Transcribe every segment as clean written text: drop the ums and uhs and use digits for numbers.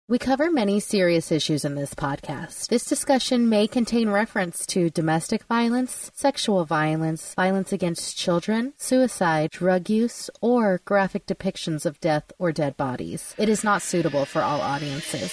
We cover many serious issues in this podcast. This discussion may contain reference to domestic violence, sexual violence, violence against children, suicide, drug use, or graphic depictions of death or dead bodies. It is not suitable for all audiences.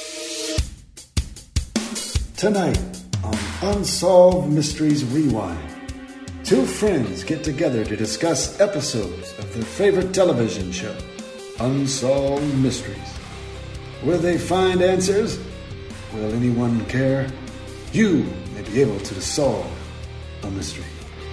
Tonight on Unsolved Mysteries Rewind, two friends get together to discuss episodes of their favorite television show, Unsolved Mysteries. Will they find answers? Will anyone care? You may be able to solve a mystery.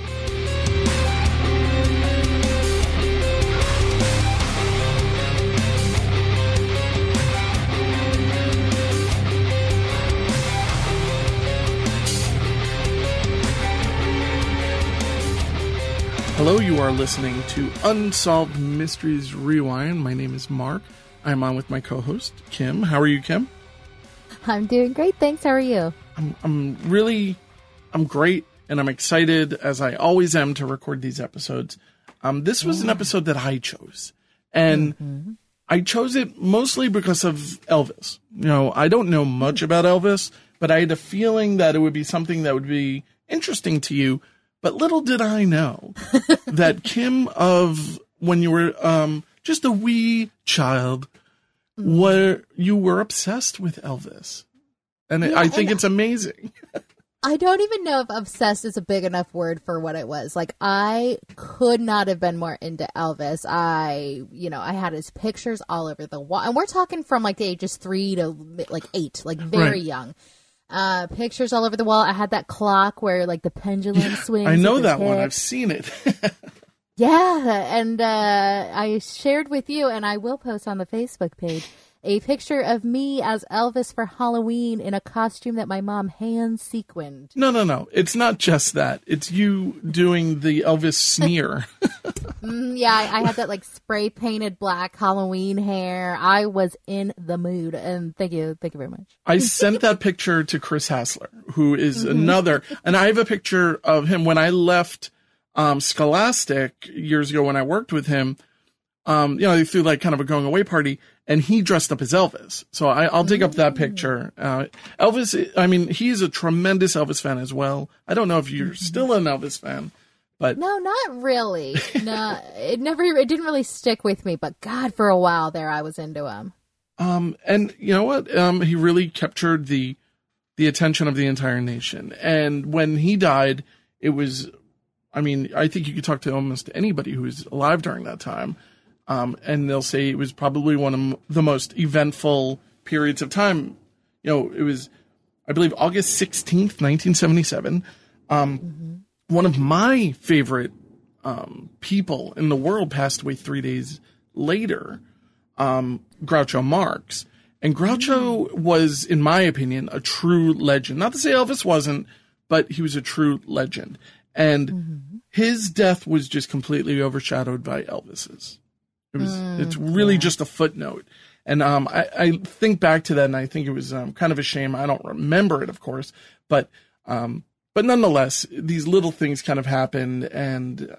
Hello, you are listening to Unsolved Mysteries Rewind. My name is Mark. I'm on with my co-host, Kim. How are you, Kim? I'm doing great, thanks. How are you? I'm great, and I'm excited, as I always am, to record these episodes. This was an episode that I chose, and I chose it mostly because of Elvis. You know, I don't know much about Elvis, but I had a feeling that it would be something that would be interesting to you. But little did I know that Kim, of when you were just a wee child, you were obsessed with Elvis. And I think it's amazing. I don't even know if obsessed is a big enough word for what it was. Like, I could not have been more into Elvis. I had his pictures all over the wall. And we're talking from like the ages 3 to like 8, like very young. Pictures all over the wall. I had that clock where like the pendulum swings. I know that one. I've seen it. Yeah, and I shared with you, and I will post on the Facebook page, a picture of me as Elvis for Halloween in a costume that my mom hand-sequined. No. It's not just that. It's you doing the Elvis sneer. Yeah, I had that like spray-painted black Halloween hair. I was in the mood, and thank you very much. I sent that picture to Chris Hassler, who is another, and I have a picture of him when I left Scholastic years ago when I worked with him. They threw like kind of a going away party, and he dressed up as Elvis. So I'll dig up that picture. Elvis, I mean, he's a tremendous Elvis fan as well. I don't know if you're still an Elvis fan, but no, not really. No, it didn't really stick with me. But God, for a while there, I was into him. And you know what? He really captured the attention of the entire nation. And when he died, it was, I mean, I think you could talk to almost anybody who was alive during that time. And they'll say it was probably one of the most eventful periods of time. You know, it was, I believe, August 16th, 1977. One of my favorite people in the world passed away 3 days later, Groucho Marx. And Groucho was, in my opinion, a true legend. Not to say Elvis wasn't, but he was a true legend. And his death was just completely overshadowed by Elvis's. It's really just a footnote. And I think back to that, and I think it was kind of a shame. I don't remember it, of course, but nonetheless, these little things kind of happened, and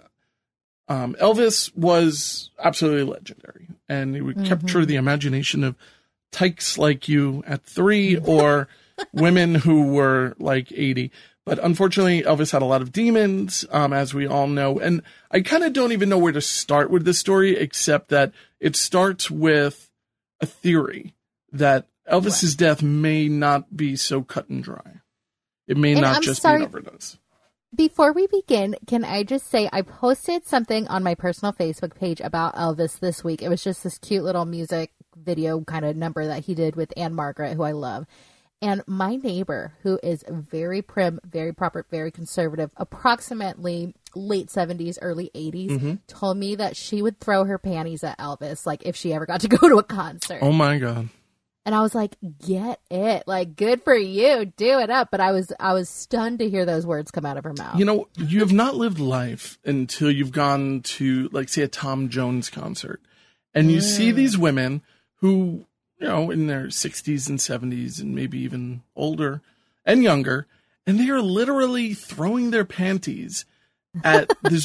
Elvis was absolutely legendary, and he would capture the imagination of tykes like you at 3 or women who were like 80. But unfortunately, Elvis had a lot of demons, as we all know. And I kind of don't even know where to start with this story, except that it starts with a theory that Elvis's death may not be so cut and dry. It may not just be an overdose. Before we begin, can I just say I posted something on my personal Facebook page about Elvis this week. It was just this cute little music video kind of number that he did with Anne Margaret, who I love. And my neighbor, who is very prim, very proper, very conservative, approximately late 70s, early 80s, told me that she would throw her panties at Elvis, like, if she ever got to go to a concert. Oh, my God. And I was like, get it. Like, good for you. Do it up. But I was stunned to hear those words come out of her mouth. You know, you have not lived life until you've gone to, like, say, a Tom Jones concert. And you see these women who, you know, in their 60s and 70s and maybe even older and younger, and they are literally throwing their panties at this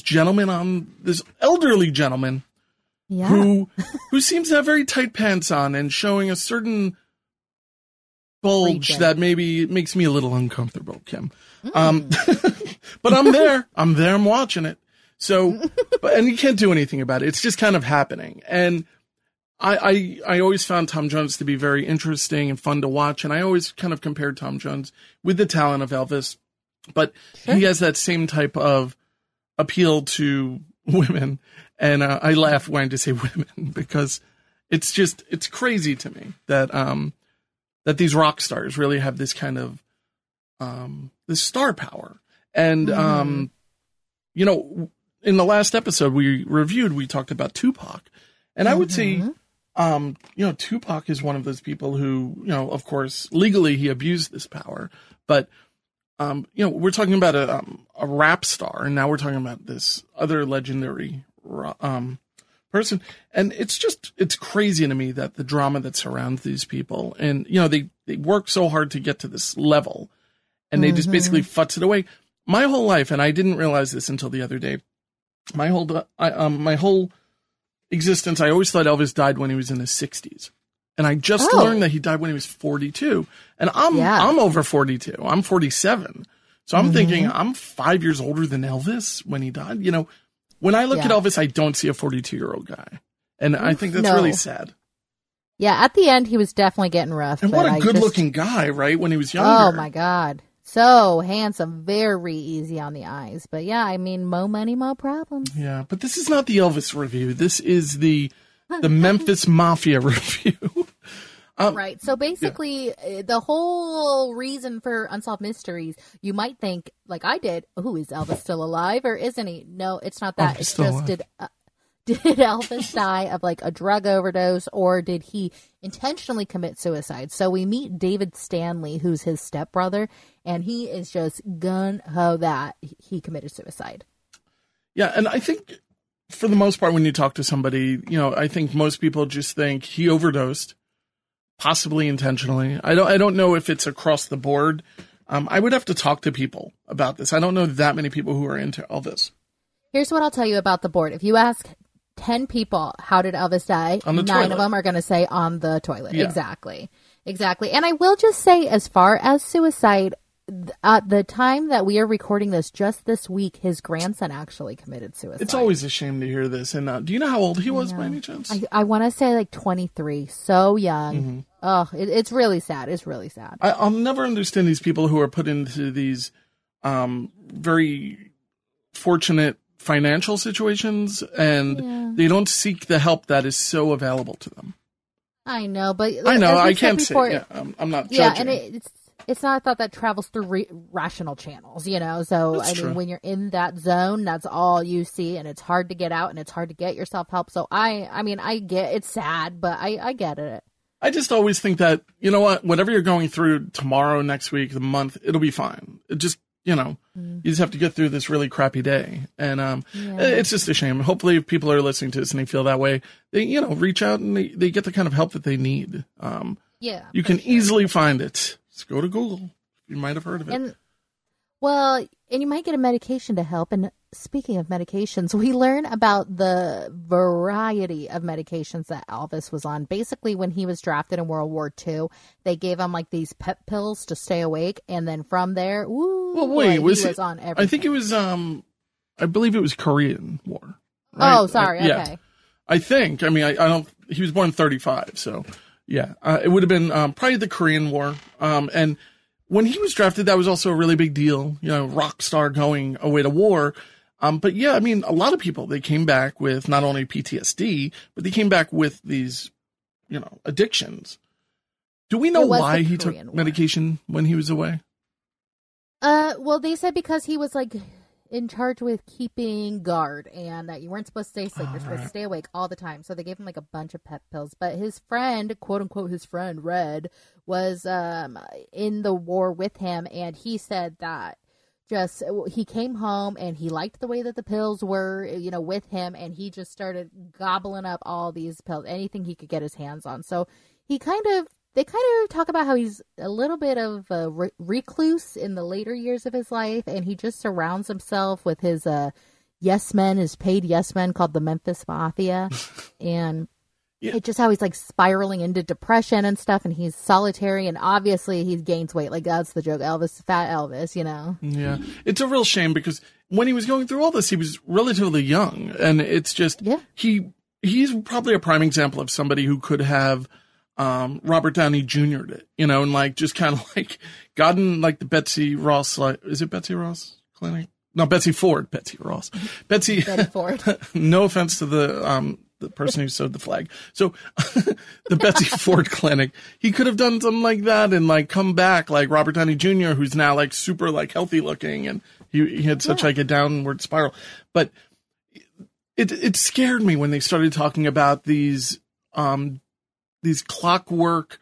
elderly gentleman who seems to have very tight pants on and showing a certain bulge region. that maybe makes me a little uncomfortable, Kim. But I'm there. I'm watching it. So, and you can't do anything about it. It's just kind of happening. And I always found Tom Jones to be very interesting and fun to watch. And I always kind of compared Tom Jones with the talent of Elvis. But he has that same type of appeal to women. And I laugh when I just say women because it's crazy to me that that these rock stars really have this kind of this star power. And you know, in the last episode we reviewed, we talked about Tupac, and I would say you know, Tupac is one of those people who, you know, of course legally he abused this power, but you know, we're talking about a rap star, and now we're talking about this other legendary person. And it's crazy to me that the drama that surrounds these people, and, you know, they work so hard to get to this level, and they just basically futz it away. My whole life, and I didn't realize this until the other day, my whole existence, I always thought Elvis died when he was in his 60s. And I just learned that he died when he was 42. And I'm over 42. I'm 47. So I'm thinking I'm 5 years older than Elvis when he died. You know, when I look at Elvis, I don't see a 42-year-old guy. And I think that's really sad. Yeah, at the end, he was definitely getting rough. And what a good-looking guy, right, when he was younger. Oh, my God. So handsome, very easy on the eyes. But yeah, I mean, mo money, mo problems. Yeah, but this is not the Elvis review. This is the Memphis Mafia review. Right. So basically, the whole reason for Unsolved Mysteries, you might think, like I did, oh, is Elvis still alive or isn't he? No, it's not that. It's just, did Elvis die of like a drug overdose, or did he intentionally commit suicide? So we meet David Stanley, who's his stepbrother, and he is just gun-ho that he committed suicide. Yeah, and I think for the most part, when you talk to somebody, you know, I think most people just think he overdosed, possibly intentionally. I don't know if it's across the board. I would have to talk to people about this. I don't know that many people who are into Elvis. Here's what I'll tell you about the board. If you ask 10 people, how did Elvis die? On the 9 toilet. of them are going to say on the toilet. Yeah. Exactly. And I will just say, as far as suicide, at the time that we are recording this, just this week, his grandson actually committed suicide. It's always a shame to hear this. And do you know how old he was by any chance? I want to say like 23. So young. Oh, it's really sad. It's really sad. I'll never understand these people who are put into these very fortunate financial situations, and they don't seek the help that is so available to them. I know, but I know, I can't say. Yeah, I'm not judging. Yeah, and it's not a thought that travels through rational channels, you know. So That's true. when you're in that zone, that's all you see, and it's hard to get out, and it's hard to get yourself help. So I get it's sad, but I get it. I just always think that, you know what, whatever you're going through tomorrow, next week, the month, it'll be fine. It just, you know, you just have to get through this really crappy day. And it's just a shame. Hopefully if people are listening to this and they feel that way, they, you know, reach out and they get the kind of help that they need. You can easily find it. Just go to Google. You might have heard of it. And you might get a medication to help. And speaking of medications, we learn about the variety of medications that Elvis was on. Basically, when he was drafted in World War II, they gave him like these pep pills to stay awake. And then from there, he was on everything. I think it was, I believe it was Korean War. Right? Oh, sorry. Okay. I think, I mean, I don't, he was born in 1935. So yeah, it would have been probably the Korean War. And when he was drafted, that was also a really big deal, you know, rock star going away to war. But yeah, I mean, a lot of people, they came back with not only PTSD, but they came back with these, you know, addictions. Do we know why he took medication when he was away? Well, they said because he was like in charge with keeping guard, and that you weren't supposed to stay asleep. You're supposed to stay awake all the time. So they gave him like a bunch of pep pills. But his friend, quote unquote, his friend Red, was in the war with him, and he said that he came home and he liked the way that the pills were, you know, with him, and he just started gobbling up all these pills, anything he could get his hands on. So they kind of talk about how he's a little bit of a recluse in the later years of his life, and he just surrounds himself with his yes men, his paid yes men called the Memphis Mafia. And It's just how he's like spiraling into depression and stuff, and he's solitary, and obviously he gains weight. Like, that's the joke. Elvis, fat Elvis, you know? Yeah. It's a real shame because when he was going through all this, he was relatively young, and it's just, he's probably a prime example of somebody who could have Robert Downey Jr.'d it, you know, and like just kind of like gotten like the Betsy Ross, like, is it Betsy Ross Clinic? No, Betsy Ford, Betsy Ross. Betty Ford. No offense to the person who sewed the flag. So the Betsy Ford Clinic, he could have done something like that and like come back like Robert Downey Jr., who's now like super like healthy looking, and he had such like a downward spiral. But it scared me when they started talking about these clockwork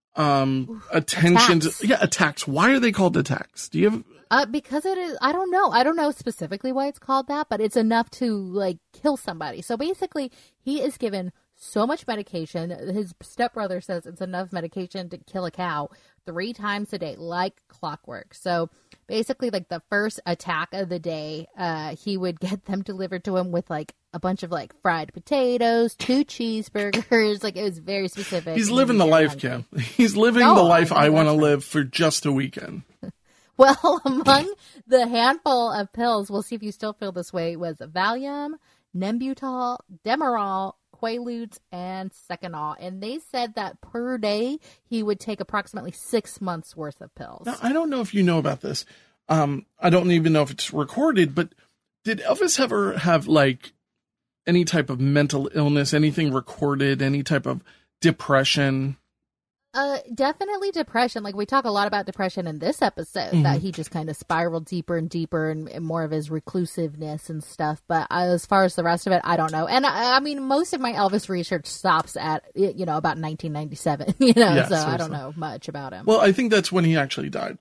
attentions. Attacks. Yeah, attacks. Why are they called attacks? Do you have because it is, I don't know specifically why it's called that, but it's enough to like kill somebody. So basically he is given so much medication. His stepbrother says it's enough medication to kill a cow 3 times a day, like clockwork. So basically like the first attack of the day, he would get them delivered to him with like a bunch of like fried potatoes, 2 cheeseburgers. Like, it was very specific. He's living the life, Kim. He's living the life I want to live for just a weekend. Well, among the handful of pills, we'll see if you still feel this way, was Valium, Nembutal, Demerol, Quaaludes, and Seconal. And they said that per day, he would take approximately 6 months worth of pills. Now, I don't know if you know about this. I don't even know if it's recorded, but did Elvis ever have like any type of mental illness, anything recorded, any type of depression? Definitely depression. Like, we talk a lot about depression in this episode, that he just kind of spiraled deeper and deeper and more of his reclusiveness and stuff. But as far as the rest of it, I don't know. And I mean, most of my Elvis research stops at, you know, about 1997, you know, so seriously. I don't know much about him. Well, I think that's when he actually died.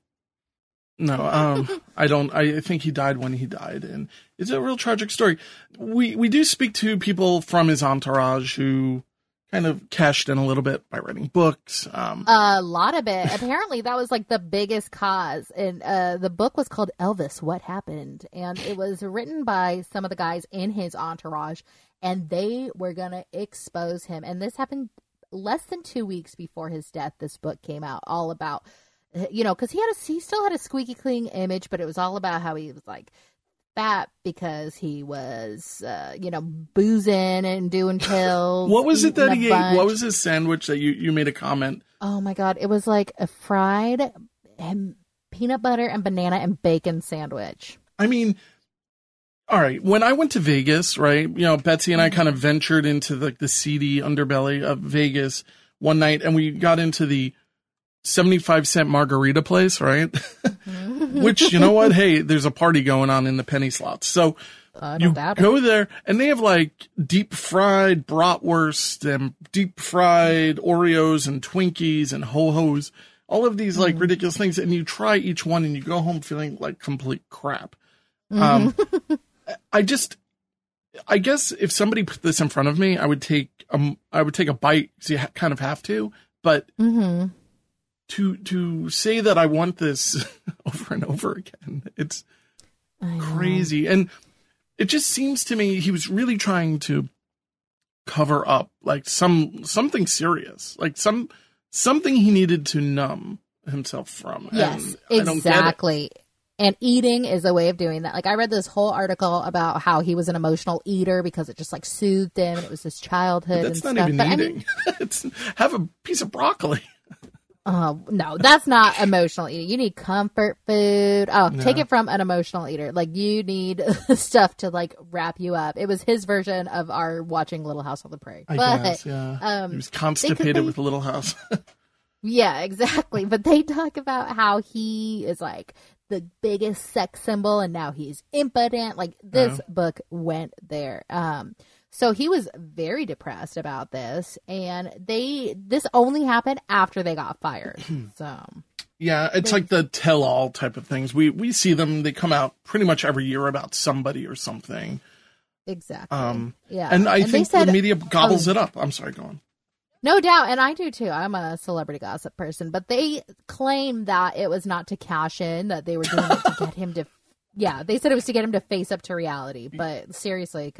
No, I think he died when he died, and it's a real tragic story. We do speak to people from his entourage who kind of cashed in a little bit by writing books. A lot of it. Apparently, that was like the biggest cause. And the book was called Elvis, What Happened? And it was written by some of the guys in his entourage, and they were going to expose him. And this happened less than 2 weeks before his death. This book came out, all about, you know, because he still had a squeaky clean image, but it was all about how he was like fat because he was, you know, boozing and doing pills. What was it that he ate? What was his sandwich that you made a comment? Oh my God. It was like a fried peanut butter and banana and bacon sandwich. I mean, all right. When I went to Vegas, right, you know, Betsy and I kind of ventured into like the seedy underbelly of Vegas one night, and we got into the 75-cent margarita place, right? Which, you know what? Hey, there's a party going on in the penny slots. So you go there, and they have like deep fried bratwurst and deep fried Oreos and Twinkies and Ho-Hos, all of these like ridiculous things. And you try each one, and you go home feeling like complete crap. I guess if somebody put this in front of me, I would take a bite. So you kind of have to, but to say that I want this over and over again, it's crazy. And it just seems to me he was really trying to cover up like something serious, like something he needed to numb himself from. Yes, and exactly. And eating is a way of doing that. Like, I read this whole article about how he was an emotional eater because it just like soothed him, and it was his childhood. But that's and not stuff. even eating. It's have a piece of broccoli. No, that's not emotional eating. You need comfort food. Take it from an emotional eater. Like, you need stuff to like wrap you up. It was his version of our watching Little House on the Prairie. I guess, yeah. He was constipated with Little House. Yeah, exactly. But they talk about how he is like the biggest sex symbol, and now he's impotent. Like, this book went there. So he was very depressed about this, and this only happened after they got fired. So yeah, it's like the tell-all type of things. We see them; they come out pretty much every year about somebody or something. Exactly. Yeah, and I think the media gobbles it up. I'm sorry, go on. No doubt, and I do too. I'm a celebrity gossip person, but they claim that it was not to cash in; that they were doing it to get him to. Yeah, they said it was to get him to face up to reality. But seriously, come on.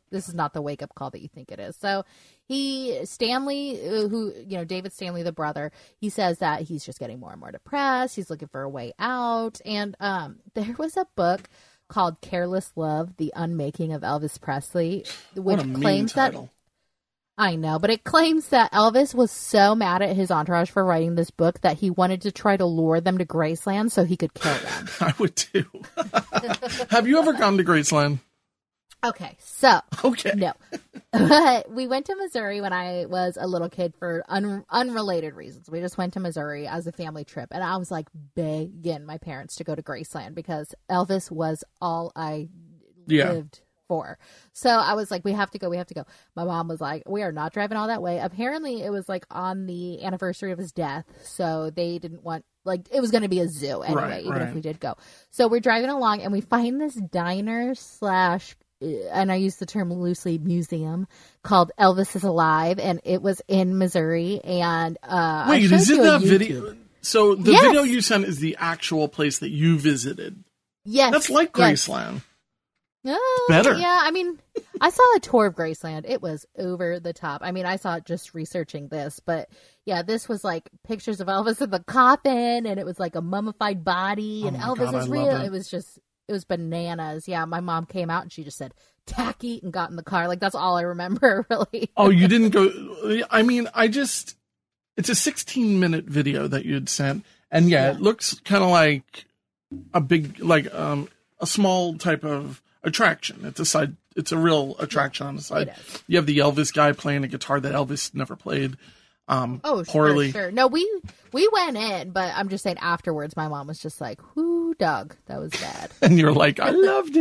this is not the wake up call that you think it is. So Stanley, who, David Stanley, the brother, he says that he's just getting more and more depressed. He's looking for a way out. And there was a book called Careless Love, The Unmaking of Elvis Presley, which claims that, I know, but it claims that Elvis was so mad at his entourage for writing this book that he wanted to try to lure them to Graceland so he could kill them. I would too. Have you ever gone to Graceland? Okay, so. Okay. No. But we went to Missouri when I was a little kid for unrelated reasons. We just went to Missouri as a family trip. And I was like begging my parents to go to Graceland because Elvis was all I lived for. So I was like, we have to go. My mom was like, we are not driving all that way. Apparently it was like on the anniversary of his death. So they didn't want, like, it was going to be a zoo anyway, even if we did go. So we're driving along and we find this diner / and I use the term loosely, museum called Elvis is Alive, and it was in Missouri. And wait, is it that video? So the video you sent is the actual place that you visited. Yes, that's like Graceland. Better. Yeah, I mean, I saw a tour of Graceland. It was over the top. I mean, I saw it just researching this, but yeah, this was like pictures of Elvis in the coffin, and it was like a mummified body, and Elvis is real. It was bananas. Yeah, my mom came out and she just said, tacky, and got in the car. Like, that's all I remember, really. Oh, you didn't go. I mean, it's a 16-minute video that you'd sent. And yeah, it looks kind of like a big, like a small type of attraction. It's a real attraction on the side. You have the Elvis guy playing a guitar that Elvis never played. Poorly. Sure. No, we went in, but I'm just saying afterwards, my mom was just like, "Whoo, Doug, that was bad." And you're like, "I loved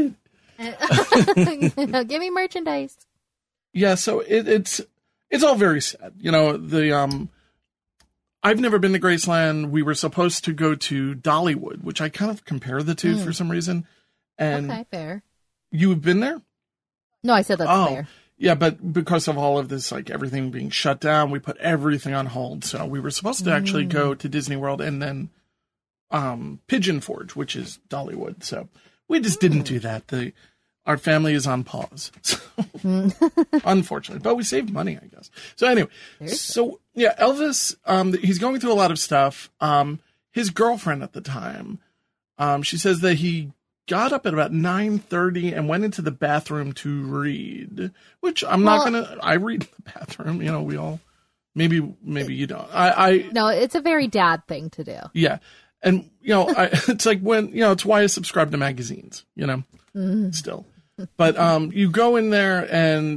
it." Give me merchandise. Yeah, so it's all very sad. I've never been to Graceland. We were supposed to go to Dollywood, which I kind of compare the two for some reason. And okay, fair. You've been there? No, I said that's fair. Yeah, but because of all of this, like everything being shut down, we put everything on hold. So we were supposed to actually go to Disney World and then Pigeon Forge, which is Dollywood. So we just didn't do that. Our family is on pause, so, unfortunately. But we saved money, I guess. So anyway, Elvis, he's going through a lot of stuff. His girlfriend at the time, she says that he got up at about 9:30 and went into the bathroom to read, which I read in the bathroom. We all, maybe you don't. No, it's a very dad thing to do. Yeah. And, it's like when, it's why I subscribe to magazines, still. But you go in there and,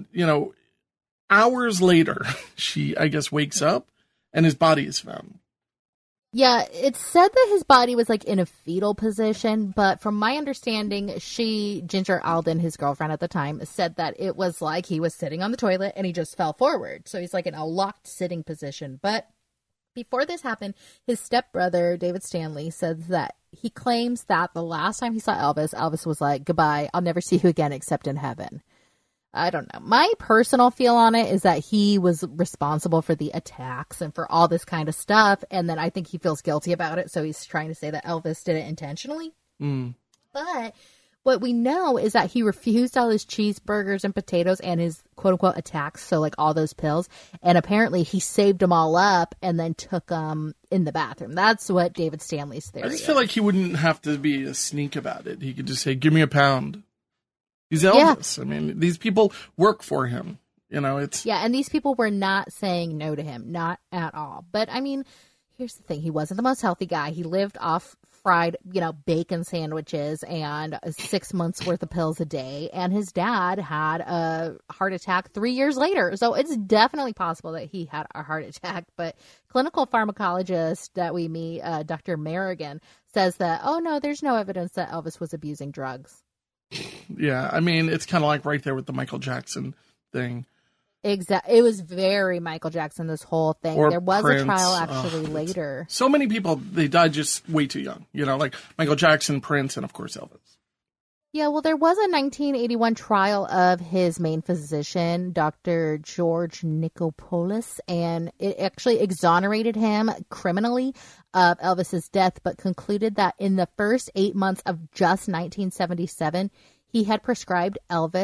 hours later, she, I guess, wakes up and his body is found. Yeah, it's said that his body was like in a fetal position, but from my understanding, Ginger Alden, his girlfriend at the time, said that it was like he was sitting on the toilet and he just fell forward. So he's like in a locked sitting position. But before this happened, his stepbrother, David Stanley, says that he claims that the last time he saw Elvis was like, "Goodbye, I'll never see you again except in heaven." I don't know. My personal feel on it is that he was responsible for the attacks and for all this kind of stuff. And then I think he feels guilty about it. So he's trying to say that Elvis did it intentionally. But what we know is that he refused all his cheeseburgers and potatoes and his quote unquote attacks. So like all those pills. And apparently he saved them all up and then took them in the bathroom. That's what David Stanley's theory is. I just feel like he wouldn't have to be a sneak about it. He could just say, "Give me a pound." He's Elvis. Yeah. I mean, these people work for him. It's... Yeah, and these people were not saying no to him. Not at all. But, I mean, here's the thing. He wasn't the most healthy guy. He lived off fried, bacon sandwiches and 6 months worth of pills a day. And his dad had a heart attack 3 years later. So it's definitely possible that he had a heart attack. But clinical pharmacologist that we meet, Dr. Merrigan, says that, oh, no, there's no evidence that Elvis was abusing drugs. Yeah, I mean, it's kind of like right there with the Michael Jackson thing. Exactly. It was very Michael Jackson, this whole thing. Or there was Prince. A trial actually later. So many people, they died just way too young. Like Michael Jackson, Prince, and of course Elvis. Yeah, well, there was a 1981 trial of his main physician, Dr. George Nikolopoulos, and it actually exonerated him criminally of Elvis's death, but concluded that in the first 8 months of just 1977, he had prescribed Elvis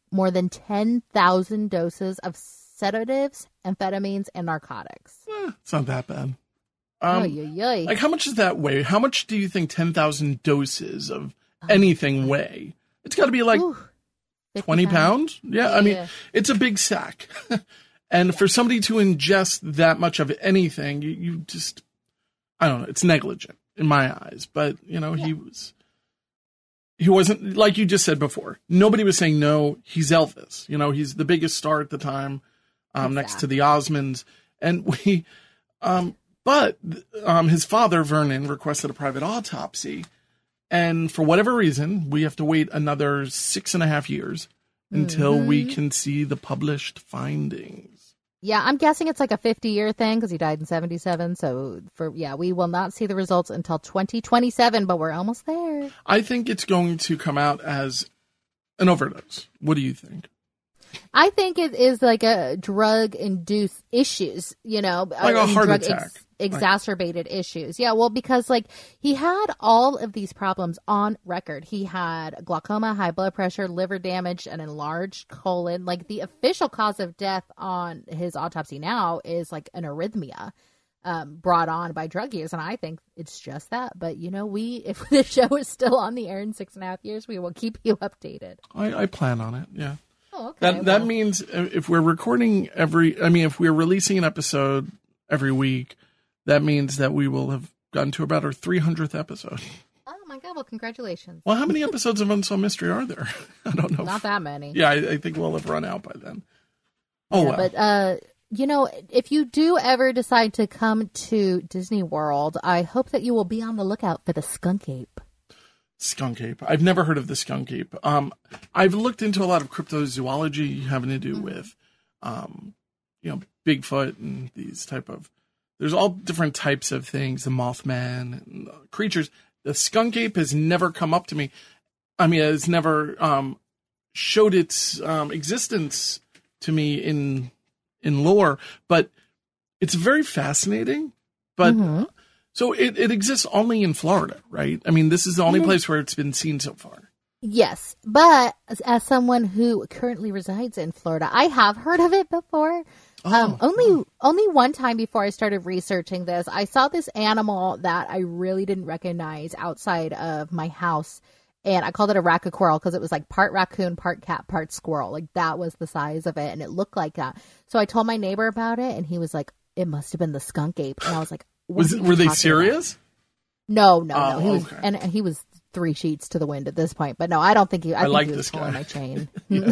more than 10,000 doses of sedatives, amphetamines, and narcotics. It's not that bad. Oy. Like, how much does that weigh? How much do you think 10,000 doses of anything weigh? It's got to be like 20 pounds? Yeah, I mean, it's a big sack. And for somebody to ingest that much of anything, you just, I don't know, it's negligent in my eyes. But, you know, he wasn't, like you just said before, nobody was saying, no, he's Elvis. You know, he's the biggest star at the time, next to the Osmonds. And but his father, Vernon, requested a private autopsy. And for whatever reason, we have to wait another 6.5 years until we can see the published findings. Yeah, I'm guessing it's like a 50-year thing because he died in 77. So, we will not see the results until 2027, but we're almost there. I think it's going to come out as an overdose. What do you think? I think it is like a drug-induced issues, you know. Like a heart attack. Exacerbated issues. Yeah, well, because like he had all of these problems on record. He had glaucoma, high blood pressure, liver damage, an enlarged colon. Like the official cause of death on his autopsy now is like an arrhythmia brought on by drug use. And I think it's just that. But, you know, if the show is still on the air in 6.5 years, we will keep you updated. I plan on it, yeah. Oh, okay. That means if we're recording if we're releasing an episode every week, that means that we will have gotten to about our 300th episode. Oh my God! Well, congratulations. Well, how many episodes of Unsolved Mystery are there? I don't know. Not that many. Yeah, I think we'll have run out by then. Oh, yeah, well. But, you know, if you do ever decide to come to Disney World, I hope that you will be on the lookout for the Skunk Ape. Skunk Ape. I've never heard of the Skunk Ape. I've looked into a lot of cryptozoology having to do with, Bigfoot and these type of. There's all different types of things, the Mothman and creatures. The Skunk Ape has never come up to me. I mean, it's never showed its existence to me in lore, but it's very fascinating. But so it exists only in Florida, right? I mean, this is the only place where it's been seen so far. Yes, but as someone who currently resides in Florida, I have heard of it before. Only one time before I started researching this, I saw this animal that I really didn't recognize outside of my house, and I called it a raccoquirrel because it was like part raccoon, part cat, part squirrel. Like that was the size of it, and it looked like that. So I told my neighbor about it, and he was like, "It must have been the skunk ape." And I was like, "Were they serious?" No. He was, and he was 3 sheets to the wind at this point. But no, I don't think he. I think like he was this pulling guy. My chain.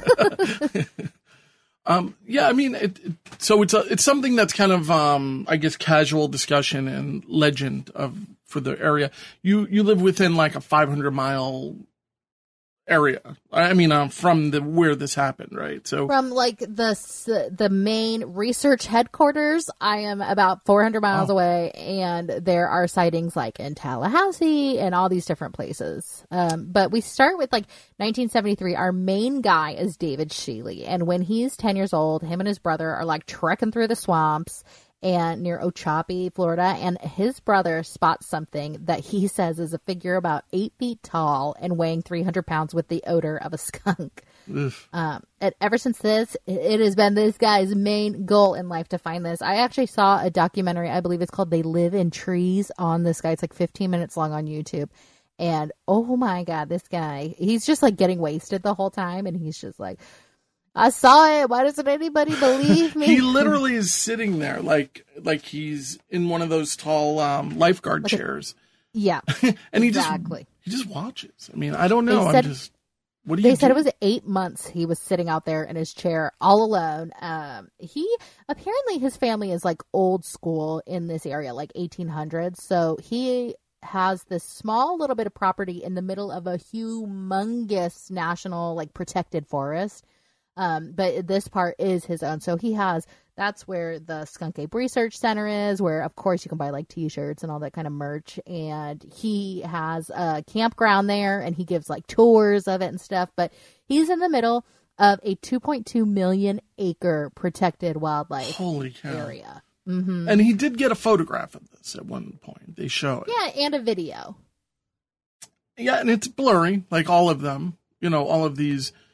I mean, so it's something that's kind of, I guess, casual discussion and legend for the area. You live within like a 500-mile area. I mean, from where this happened, right? So from like the main research headquarters, I am about 400 miles away, and there are sightings like in Tallahassee and all these different places. But we start with like 1973. Our main guy is David Shealy, and when he's 10 years old, him and his brother are like trekking through the swamps and near Ochopee, Florida, and his brother spots something that he says is a figure about 8 feet tall and weighing 300 pounds with the odor of a skunk. And ever since this, it has been this guy's main goal in life to find this. I actually saw a documentary, I believe it's called They Live in Trees, on this guy. It's like 15 minutes long on YouTube. And oh my God, this guy, he's just like getting wasted the whole time, and he's just like, I saw it. Why doesn't anybody believe me? He literally is sitting there like he's in one of those tall lifeguard chairs. Yeah, and exactly. He just watches. I mean, I don't know. What do you They do? said it was 8 months he was sitting out there in his chair all alone. Apparently his family is like old school in this area, like 1800s. So he has this small little bit of property in the middle of a humongous national like protected forest. But this part is his own. So that's where the Skunk Ape Research Center is, where of course you can buy like t-shirts and all that kind of merch. And he has a campground there, and he gives like tours of it and stuff. But he's in the middle of a 2.2 million acre protected wildlife area. Mm-hmm. And he did get a photograph of this at one point. They show it. Yeah, and a video. Yeah, and it's blurry, like all of them. You know, all of these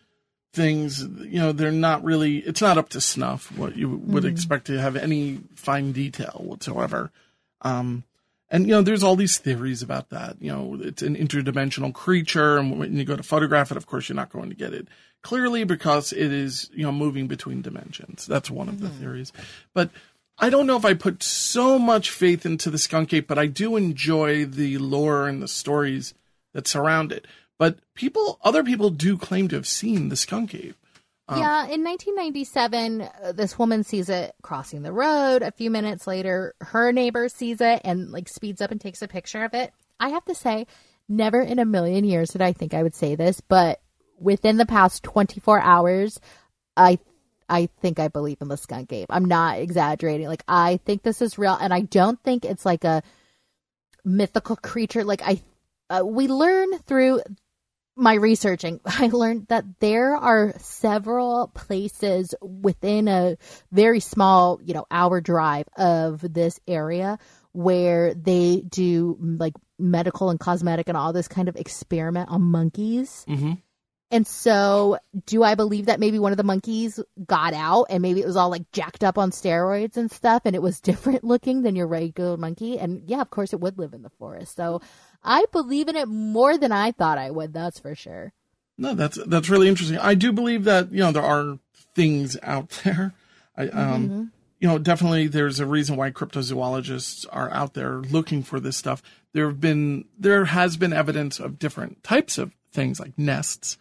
things, they're not really, it's not up to snuff what you would expect to have any fine detail whatsoever. And, there's all these theories about that. It's an interdimensional creature. And when you go to photograph it, of course, you're not going to get it clearly because it is, moving between dimensions. That's one of the theories. But I don't know if I put so much faith into the skunk ape, but I do enjoy the lore and the stories that surround it. But other people do claim to have seen the skunk ape. Yeah, in 1997, this woman sees it crossing the road. A few minutes later, her neighbor sees it and speeds up and takes a picture of it. I have to say, never in a million years did I think I would say this, but within the past 24 hours, I think I believe in the skunk ape. I'm not exaggerating. I think this is real, and I don't think it's like a mythical creature. We learn through my researching, I learned that there are several places within a very small, hour drive of this area where they do medical and cosmetic and all this kind of experiment on monkeys. Mm-hmm. And so do I believe that maybe one of the monkeys got out and maybe it was all jacked up on steroids and stuff and it was different looking than your regular monkey? And yeah, of course it would live in the forest. So I believe in it more than I thought I would. That's for sure. No, that's really interesting. I do believe that, there are things out there. Definitely there's a reason why cryptozoologists are out there looking for this stuff. There has been evidence of different types of things like nests.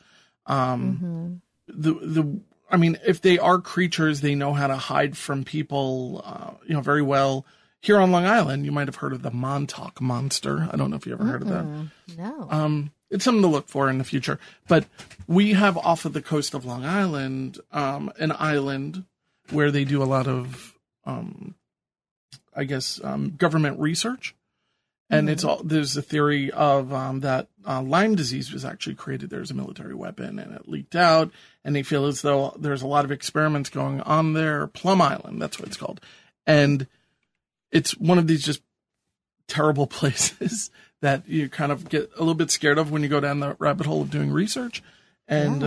If they are creatures, they know how to hide from people, very well. Here on Long Island, you might have heard of the Montauk monster. I don't know if you ever heard of that. No. It's something to look for in the future. But we have off of the coast of Long Island, an island where they do a lot of, government research. And there's a theory of that Lyme disease was actually created there as a military weapon, and it leaked out. And they feel as though there's a lot of experiments going on there. Plum Island, that's what it's called. And it's one of these just terrible places that you kind of get a little bit scared of when you go down the rabbit hole of doing research. And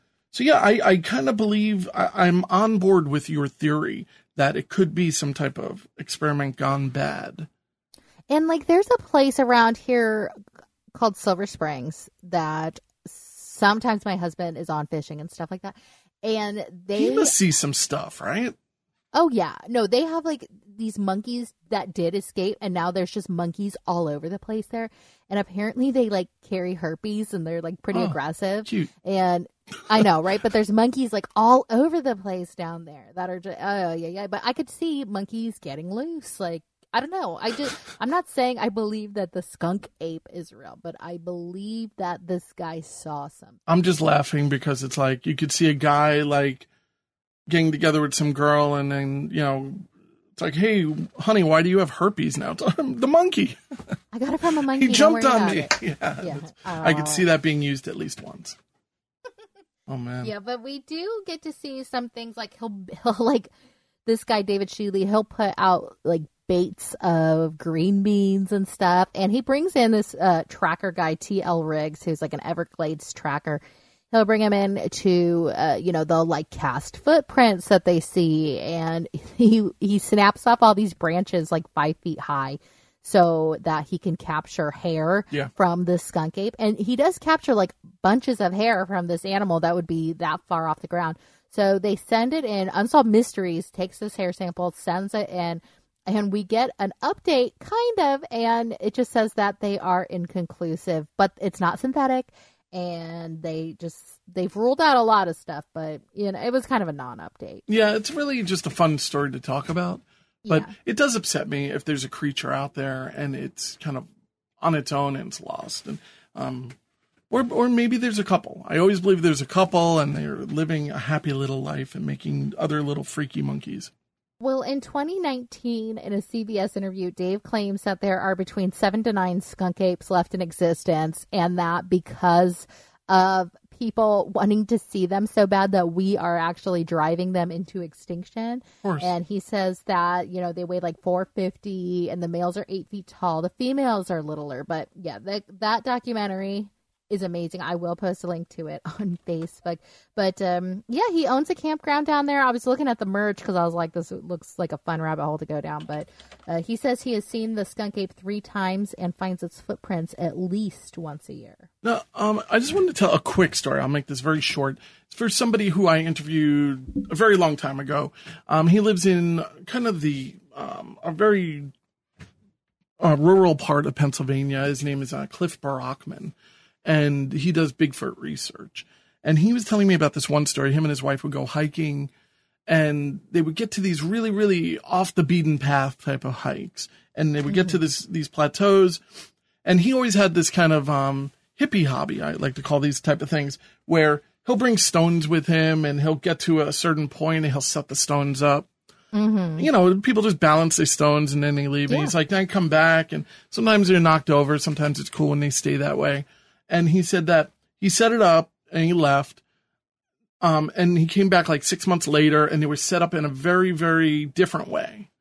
I kind of believe I'm on board with your theory that it could be some type of experiment gone bad. And there's a place around here called Silver Springs that sometimes my husband is on fishing and stuff like that. And he must see some stuff, right? Oh, yeah. No, they have these monkeys that did escape, and now there's just monkeys all over the place there. And apparently they carry herpes and they're pretty aggressive. Cute. And I know, right? But there's monkeys all over the place down there that are just, oh, yeah. But I could see monkeys getting loose. I don't know. I'm not saying I believe that the skunk ape is real, but I believe that this guy saw something. I'm just laughing because it's you could see a guy getting together with some girl and then, it's hey, honey, why do you have herpes now? The monkey. I got it from a monkey. He jumped on me. Yeah. I could see that being used at least once. Oh, man. Yeah, but we do get to see some things he'll this guy, David Shealy, he'll put out baits of green beans and stuff. And he brings in this tracker guy, T.L. Riggs, who's an Everglades tracker. He'll bring him in to, they'll cast footprints that they see. And he snaps off all these branches 5 feet high so that he can capture hair from this skunk ape. And he does capture bunches of hair from this animal that would be that far off the ground. So they send it in. Unsolved Mysteries takes this hair sample, sends it in, and we get an update, kind of, and it just says that they are inconclusive, but it's not synthetic. And they've ruled out a lot of stuff, but it was kind of a non-update. Yeah, it's really just a fun story to talk about. But it does upset me if there's a creature out there and it's kind of on its own and it's lost. And or maybe there's a couple. I always believe there's a couple and they're living a happy little life and making other little freaky monkeys. Well, in 2019, in a CBS interview, Dave claims that there are between 7 to 9 skunk apes left in existence, and that because of people wanting to see them so bad that we are actually driving them into extinction. Of course. And he says that, they weigh 450 and the males are 8 feet tall. The females are littler. But yeah, that documentary, is amazing. I will post a link to it on Facebook. But yeah, he owns a campground down there. I was looking at the merch because I was like, this looks like a fun rabbit hole to go down. But he says he has seen the skunk ape 3 times and finds its footprints at least once a year. No, I just wanted to tell a quick story. I'll make this very short. It's for somebody who I interviewed a very long time ago. He lives in kind of the a very rural part of Pennsylvania. His name is Cliff Barachman, and he does Bigfoot research. And he was telling me about this one story. Him and his wife would go hiking, and they would get to these really, really off the beaten path type of hikes. And they would get to these plateaus, and he always had this kind of hippie hobby, I like to call these type of things, where he'll bring stones with him, and he'll get to a certain point, and he'll set the stones up. You know, people just balance their stones and then they leave. And he's like, then I come back, and sometimes they're knocked over. Sometimes it's cool when they stay that way. And he said that he set it up and he left. And he came back like 6 months later, and they were set up in a very, very different way.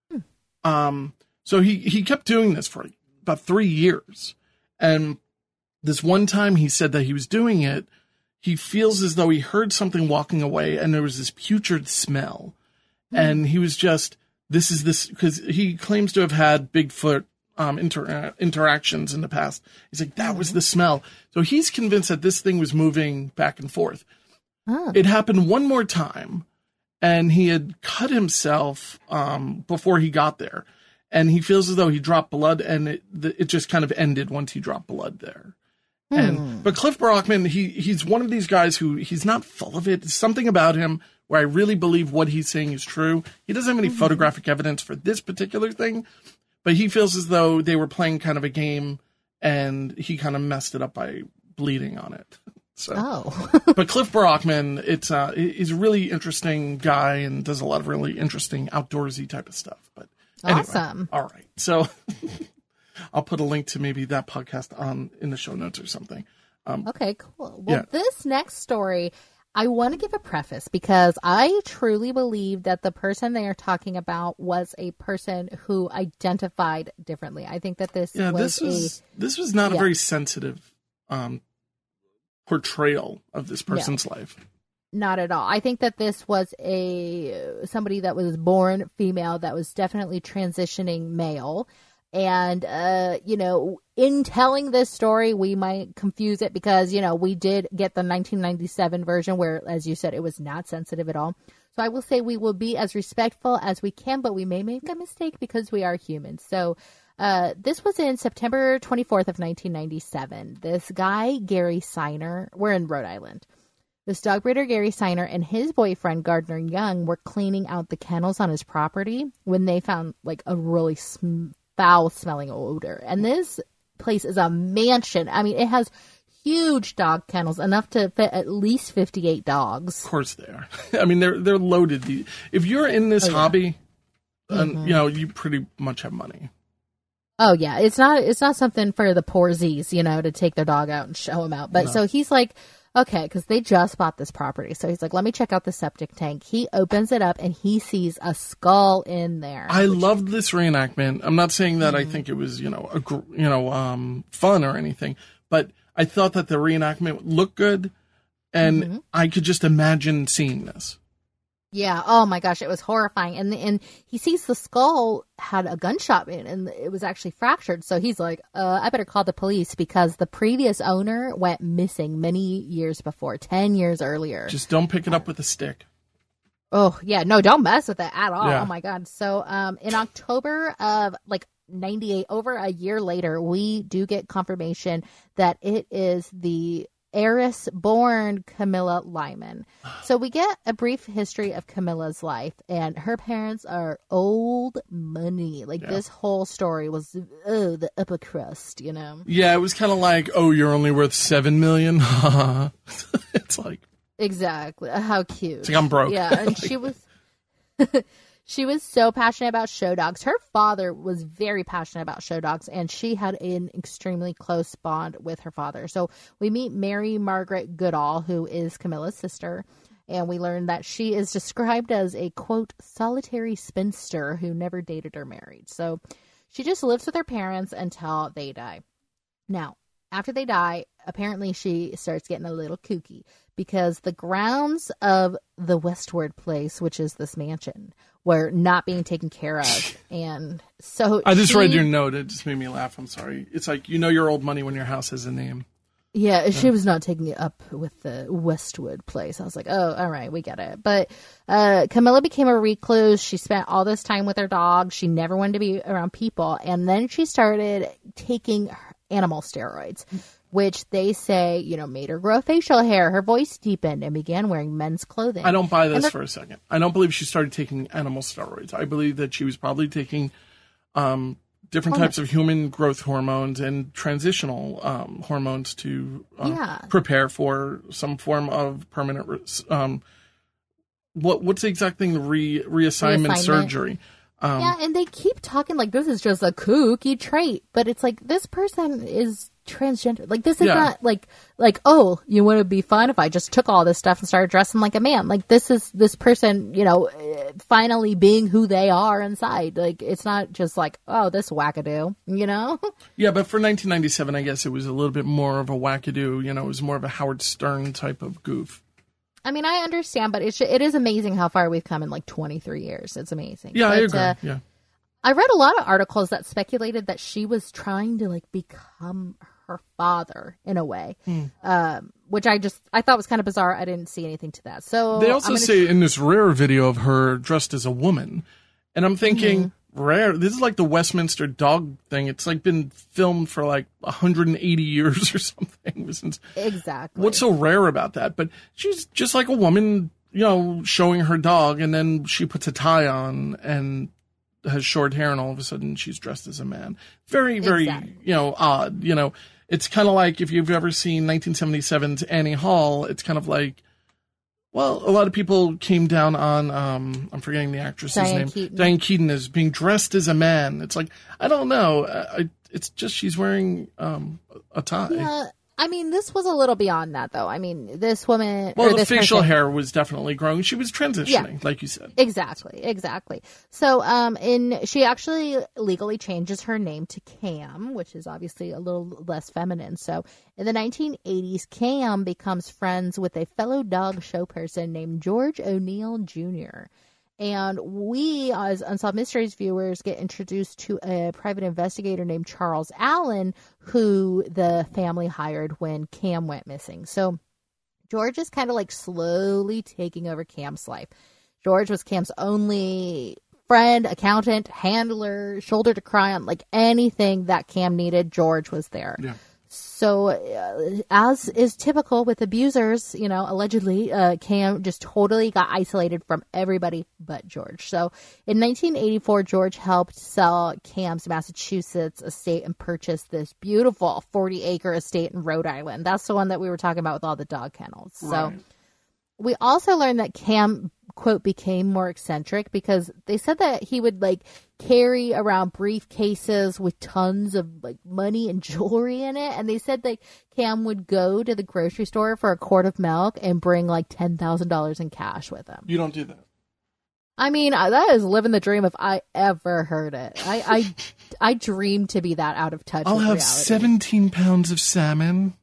So he kept doing this for about 3 years. And this one time he said that he was doing it, he feels as though he heard something walking away, and there was this putrid smell. And he was just, because he claims to have had Bigfoot interactions in the past. He's like, that was the smell. So he's convinced that this thing was moving back and forth. It happened one more time, and he had cut himself before he got there. And he feels as though he dropped blood, and it just kind of ended once he dropped blood there. But Cliff Barachman, he's one of these guys who he's not full of it. There's something about him where I really believe what he's saying is true. He doesn't have any photographic evidence for this particular thing, but he feels as though they were playing kind of a game, and he kind of messed it up by bleeding on it. So, but Cliff Barachman, he's a really interesting guy and does a lot of really interesting outdoorsy type of stuff. But anyway, awesome. All right, so I'll put a link to maybe that podcast in the show notes or something. Okay, cool. Well, this next story, I want to give a preface because I truly believe that the person they are talking about was a person who identified differently. I think that this was not a very sensitive portrayal of this person's life. Not at all. I think that this was somebody that was born female that was definitely transitioning male. And, in telling this story, we might confuse it because, we did get the 1997 version where, as you said, it was not sensitive at all. So I will say we will be as respectful as we can, but we may make a mistake because we are human. So this was in September 24th of 1997. This guy, Gary Seiner, we're in Rhode Island. This dog breeder, Gary Seiner, and his boyfriend, Gardner Young, were cleaning out the kennels on his property when they found like a really foul-smelling odor. And this place is a mansion. I mean, it has huge dog kennels, enough to fit at least 58 dogs. Of course they are. I mean, they're loaded. If you're in this hobby, you pretty much have money. Oh, yeah. It's not something for the poorsies, to take their dog out and show them out. But so he's like, okay, because they just bought this property. So he's like, let me check out the septic tank. He opens it up and he sees a skull in there. I loved this reenactment. I'm not saying that I think it was, fun or anything, but I thought that the reenactment looked good, and I could just imagine seeing this. Yeah. Oh my gosh, it was horrifying. And he sees the skull had a gunshot in it, and it was actually fractured. So he's like, I better call the police because the previous owner went missing many years before, 10 years earlier. Just don't pick it up with a stick. Oh yeah, no, don't mess with it at all. Yeah. Oh my God. So in October of 98, over a year later, we do get confirmation that it is the heiress-born Camilla Lyman. So we get a brief history of Camilla's life, and her parents are old money. This whole story was the upper crust, Yeah, it was kind of like, you're only worth $7 million. It's like exactly how cute. It's like I'm broke. Yeah, and she was. She was so passionate about show dogs. Her father was very passionate about show dogs, and she had an extremely close bond with her father. So we meet Mary Margaret Goodall, who is Camilla's sister, and we learn that she is described as a, quote, solitary spinster who never dated or married. So she just lives with her parents until they die. Now, after they die, apparently she starts getting a little kooky because the grounds of the Westward place, which is this mansion, were not being taken care of. And so I just read your note. It just made me laugh. I'm sorry. It's like, your old money when your house has a name. Yeah, she was not taking it up with the Westwood place. I was like, oh, all right, we get it. But Camilla became a recluse. She spent all this time with her dog. She never wanted to be around people. And then she started taking animal steroids, which they say, made her grow facial hair. Her voice deepened and began wearing men's clothing. I don't buy this for a second. I don't believe she started taking animal steroids. I believe that she was probably taking different types of human growth hormones and transitional hormones to prepare for some form of permanent what's the exact thing? The reassignment surgery. And they keep talking like this is just a kooky trait, but it's like this person is transgender. Like this is not like oh, you want to be fun if I just took all this stuff and started dressing like a man. Like this is this person, finally being who they are inside. Like it's not just like, oh, this wackadoo, Yeah, but for 1997, I guess it was a little bit more of a wackadoo. It was more of a Howard Stern type of goof. I mean, I understand, but it is amazing how far we've come in like 23 years. It's amazing. Yeah, but, I agree. Yeah. I read a lot of articles that speculated that she was trying to like become her father in a way, which I thought was kind of bizarre. I didn't see anything to that. So they also say in this rare video of her dressed as a woman, and I'm thinking rare. This is like the Westminster dog thing. It's like been filmed for like 180 years or something. Exactly. What's so rare about that? But she's just like a woman, showing her dog, and then she puts a tie on and has short hair, and all of a sudden she's dressed as a man. Very, very, odd. It's kind of like if you've ever seen 1977's Annie Hall, it's kind of like, well, a lot of people came down on, I'm forgetting the actress's name. Diane Keaton as being dressed as a man. It's like, I don't know. It's just she's wearing a tie. Yeah. I mean, this was a little beyond that, though. I mean, this woman... Well, the facial hair was definitely growing. She was transitioning, like you said. Exactly. So, she actually legally changes her name to Cam, which is obviously a little less feminine. So, in the 1980s, Cam becomes friends with a fellow dog show person named George O'Neill Jr., and we, as Unsolved Mysteries viewers, get introduced to a private investigator named Charles Allen, who the family hired when Cam went missing. So George is kind of like slowly taking over Cam's life. George was Cam's only friend, accountant, handler, shoulder to cry on, like anything that Cam needed, George was there. Yeah. So, as is typical with abusers, allegedly, Cam just totally got isolated from everybody but George. So, in 1984, George helped sell Cam's Massachusetts estate and purchase this beautiful 40-acre estate in Rhode Island. That's the one that we were talking about with all the dog kennels. Right. So, we also learned that Cam, quote, became more eccentric because they said that he would like carry around briefcases with tons of like money and jewelry in it. And they said that Cam would go to the grocery store for a quart of milk and bring like $10,000 in cash with him. You don't do that. I mean, that is living the dream if I ever heard it. I dream to be that out of touch I'll with have reality. 17 pounds of salmon.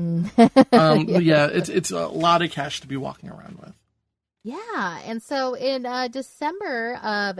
Yeah, it's a lot of cash to be walking around with. Yeah, and so in December of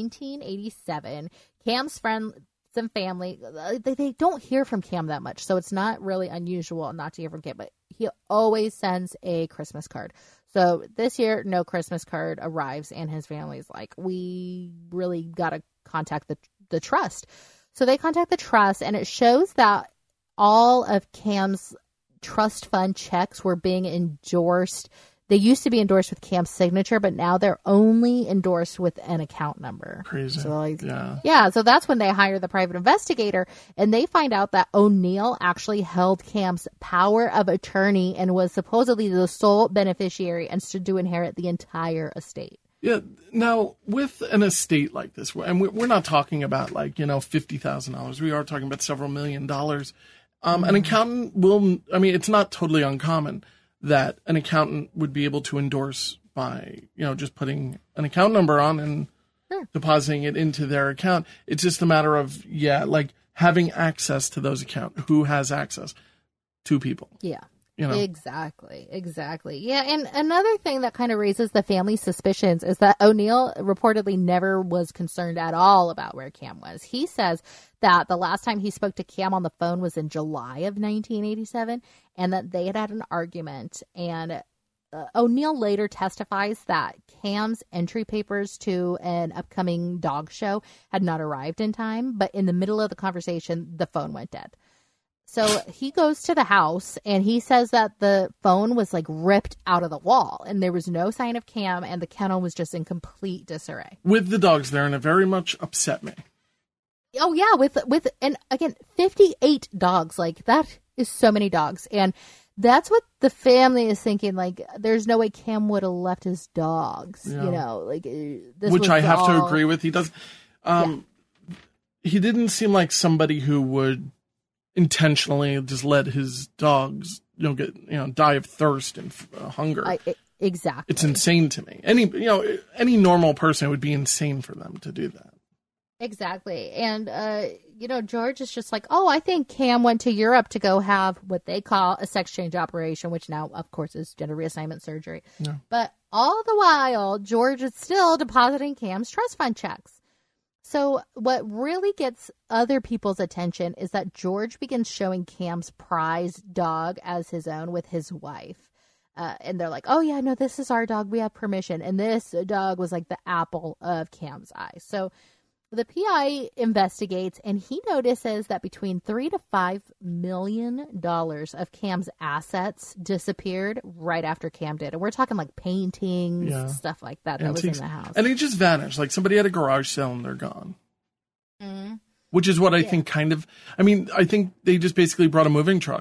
1987, Cam's friends and family, they don't hear from Cam that much, so it's not really unusual not to hear from Cam, but he always sends a Christmas card. So this year, no Christmas card arrives, and his family's like, we really got to contact the trust. So they contact the trust, and it shows that all of Cam's trust fund checks were being endorsed. They used to be endorsed with Cam's signature, but now they're only endorsed with an account number. Crazy. So yeah. So that's when they hire the private investigator, and they find out that O'Neill actually held Cam's power of attorney and was supposedly the sole beneficiary and stood to inherit the entire estate. Yeah. Now, with an estate like this, and we're not talking about like, $50,000. We are talking about several $1 million. An accountant it's not totally uncommon that an accountant would be able to endorse by, just putting an account number on and depositing it into their account. It's just a matter of, like having access to those accounts. Who has access? two people. Yeah. You know? Exactly. Yeah, and another thing that kind of raises the family's suspicions is that O'Neill reportedly never was concerned at all about where Cam was. He says that the last time he spoke to Cam on the phone was in July of 1987, and that they had an argument. And O'Neill later testifies that Cam's entry papers to an upcoming dog show had not arrived in time, but in the middle of the conversation, the phone went dead. So he goes to the house and he says that the phone was like ripped out of the wall and there was no sign of Cam and the kennel was just in complete disarray. With the dogs there, and it very much upset me. Oh yeah, with and again, 58 dogs. Like that is so many dogs. And that's what the family is thinking. Like, there's no way Cam would have left his dogs, Yeah. you know, like this Which was I have to all- agree with. He does. He didn't seem like somebody who would intentionally just let his dogs, die of thirst and hunger. Exactly. It's insane to me. Any normal person, it would be insane for them to do that. Exactly. And, George is just like, oh, I think Cam went to Europe to go have what they call a sex change operation, which now, of course, is gender reassignment surgery. Yeah. But all the while, George is still depositing Cam's trust fund checks. So what really gets other people's attention is that George begins showing Cam's prized dog as his own with his wife. And they're like, oh, yeah, no, this is our dog. We have permission. And this dog was like the apple of Cam's eye. So the PI investigates, and he notices that between $3 to $5 million of Cam's assets disappeared right after Cam did. And we're talking like paintings, stuff like that was in the house. And he just vanished. Like somebody had a garage sale and they're gone. Mm-hmm. Which is what I think I think they just basically brought a moving truck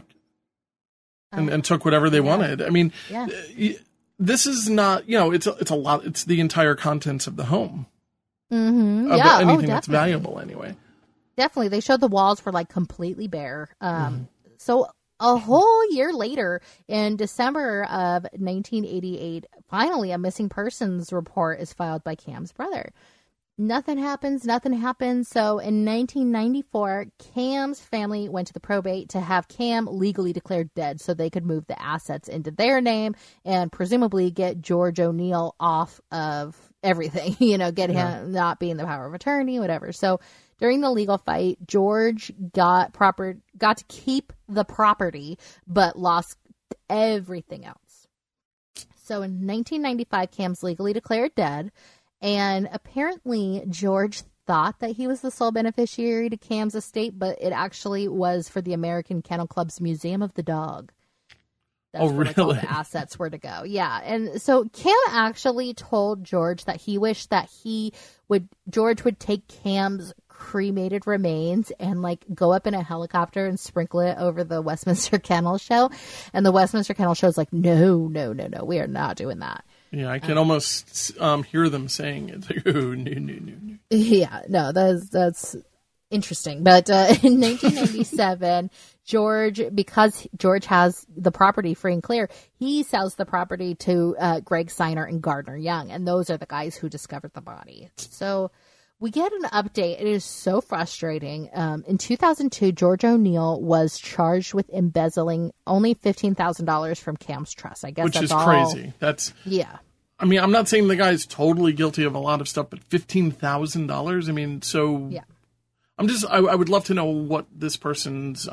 and took whatever they wanted. I mean, this is not, it's a lot. It's the entire contents of the home. Mm-hmm. Of Yeah, anything that's valuable anyway. Definitely. They showed the walls were like completely bare. So a whole year later, in December of 1988, finally a missing persons report is filed by Cam's brother. Nothing happens. So in 1994, Cam's family went to the probate to have Cam legally declared dead so they could move the assets into their name and presumably get George O'Neill off of everything, get him not being the power of attorney, whatever. So during the legal fight, George got to keep the property, but lost everything else. So in 1995, Cam's legally declared dead. And apparently George thought that he was the sole beneficiary to Cam's estate, but it actually was for the American Kennel Club's Museum of the Dog. That's where all the assets were to go. Yeah. And so Cam actually told George that he wished that George would take Cam's cremated remains and like go up in a helicopter and sprinkle it over the Westminster Kennel Show. And the Westminster Kennel Show is like, no, we are not doing that. Yeah, I can almost hear them saying it. Like, oh, no. Yeah, no, that's interesting. But in 1997, because George has the property free and clear, he sells the property to Greg Seiner and Gardner Young, and those are the guys who discovered the body. So we get an update. It is so frustrating. In 2002, George O'Neill was charged with embezzling only $15,000 from Cam's trust. I guess which that's is all. crazy. Yeah. I mean, I'm not saying the guy's totally guilty of a lot of stuff, but $15,000. I mean, so yeah. I would love to know what this person's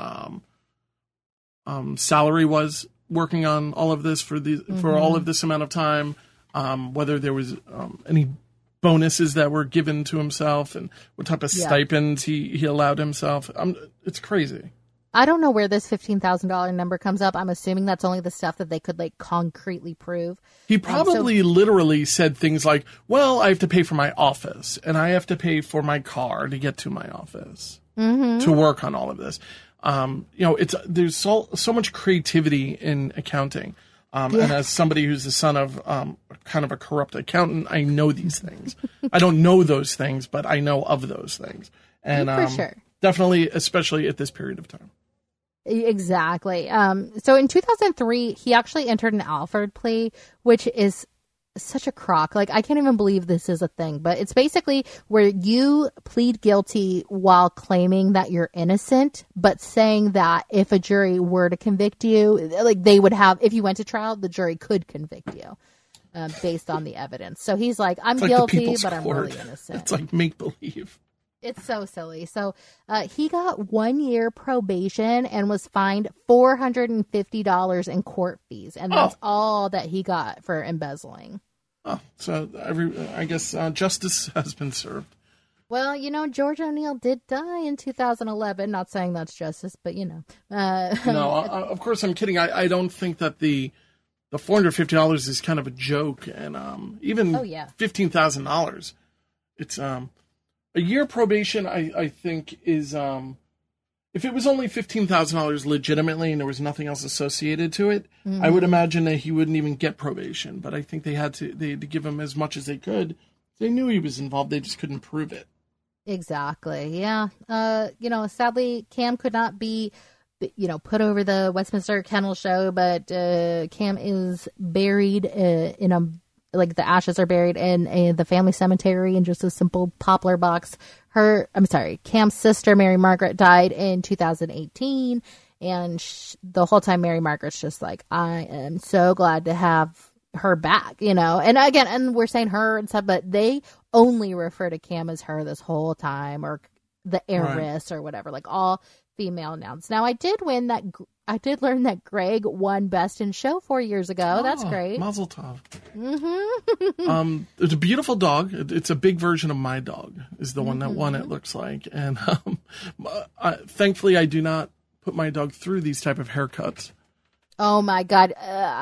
salary was working on all of this for all of this amount of time. Whether there was any bonuses that were given to himself and what type of stipends he allowed himself. It's crazy. I don't know where this $15,000 number comes up. I'm assuming that's only the stuff that they could like concretely prove. He probably literally said things like, well, I have to pay for my office and I have to pay for my car to get to my office to work on all of this. There's so much creativity in accounting. And as somebody who's the son of kind of a corrupt accountant, I know these things. I don't know those things, but I know of those things. And for sure. Definitely, especially at this period of time. Exactly. So in 2003, he actually entered an Alford plea, which is such a crock. Like, I can't even believe this is a thing, but it's basically where you plead guilty while claiming that you're innocent, but saying that if a jury were to convict you, like they would have, if you went to trial, the jury could convict you based on the evidence. So he's like, I'm guilty, but I'm really innocent. It's like make believe. It's so silly. So he got 1 year probation and was fined $450 in court fees. And that's all that he got for embezzling. Oh, so I guess justice has been served. Well, George O'Neill did die in 2011. Not saying that's justice, but No, of course I'm kidding. I don't think that the $450 is kind of a joke. And even $15,000, it's... A year probation, I think, is if it was only $15,000 legitimately and there was nothing else associated to it, I would imagine that he wouldn't even get probation. But I think they had to give him as much as they could. They knew he was involved; they just couldn't prove it. Exactly. Yeah. Sadly, Cam could not be, put over the Westminster Kennel Show, but Cam is buried in a. Like the ashes are buried in the family cemetery in just a simple poplar box. Cam's sister, Mary Margaret, died in 2018. And the whole time Mary Margaret's just like, I am so glad to have her back, And again, and we're saying her and stuff, but they only refer to Cam as her this whole time, or the heiress or whatever, like all female nouns. Now, I did learn that Greg won Best in Show 4 years ago. That's great. Mazel tov. Mm-hmm. It's a beautiful dog. It's a big version of my dog is the one that won, it looks like. And thankfully, I do not put my dog through these type of haircuts. Oh, my God.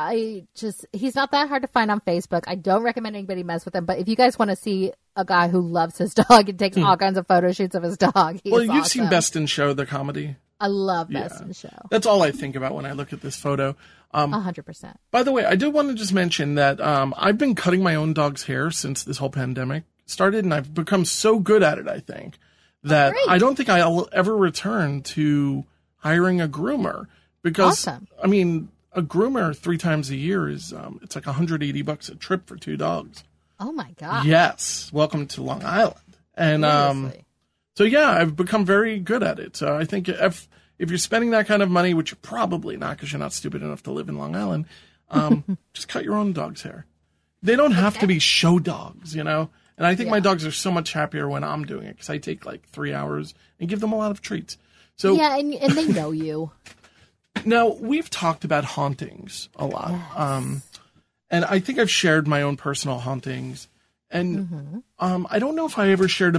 He's not that hard to find on Facebook. I don't recommend anybody mess with him. But if you guys want to see a guy who loves his dog and takes all kinds of photo shoots of his dog, he's awesome. You've seen Best in Show, the comedy. I love Best in Show. That's all I think about when I look at this photo. 100%. By the way, I did want to just mention that I've been cutting my own dog's hair since this whole pandemic started, and I've become so good at it, I think, that I don't think I'll ever return to hiring a groomer. Because, awesome. I mean, a groomer 3 times a year is, it's like $180 a trip for 2 dogs. Oh, my God. Yes. Welcome to Long Island. And, so yeah, I've become very good at it. So I think if you're spending that kind of money, which you're probably not because you're not stupid enough to live in Long Island, just cut your own dog's hair. They don't have to be show dogs, And I think my dogs are so much happier when I'm doing it because I take like 3 hours and give them a lot of treats. So yeah, and they know you. Now, we've talked about hauntings a lot. Yes. And I think I've shared my own personal hauntings. And I don't know if I ever shared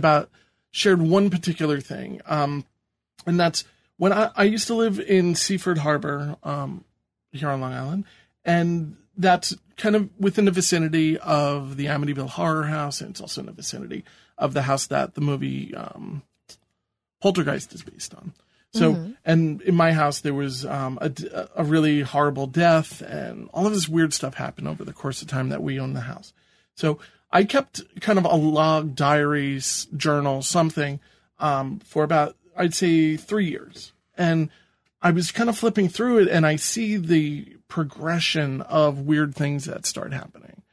one particular thing. And that's when I used to live in Seaford Harbor here on Long Island. And that's kind of within the vicinity of the Amityville Horror House. And it's also in the vicinity of the house that the movie Poltergeist is based on. So, and in my house, there was a really horrible death, and all of this weird stuff happened over the course of time that we owned the house. So I kept kind of a log, diaries, journal, something for about, I'd say, 3 years. And I was kind of flipping through it, and I see the progression of weird things that start happening.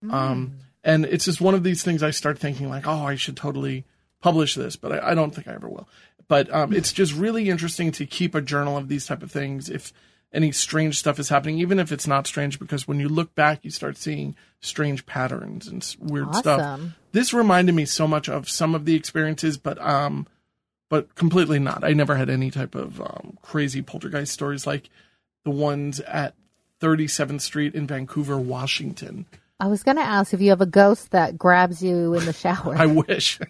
And it's just one of these things I start thinking like, oh, I should totally publish this, but I don't think I ever will. But it's just really interesting to keep a journal of these type of things if any strange stuff is happening, even if it's not strange, because when you look back, you start seeing strange patterns and weird stuff. This reminded me so much of some of the experiences, but completely not. I never had any type of crazy poltergeist stories like the ones at 37th Street in Vancouver, Washington. I was going to ask if you have a ghost that grabs you in the shower. I wish.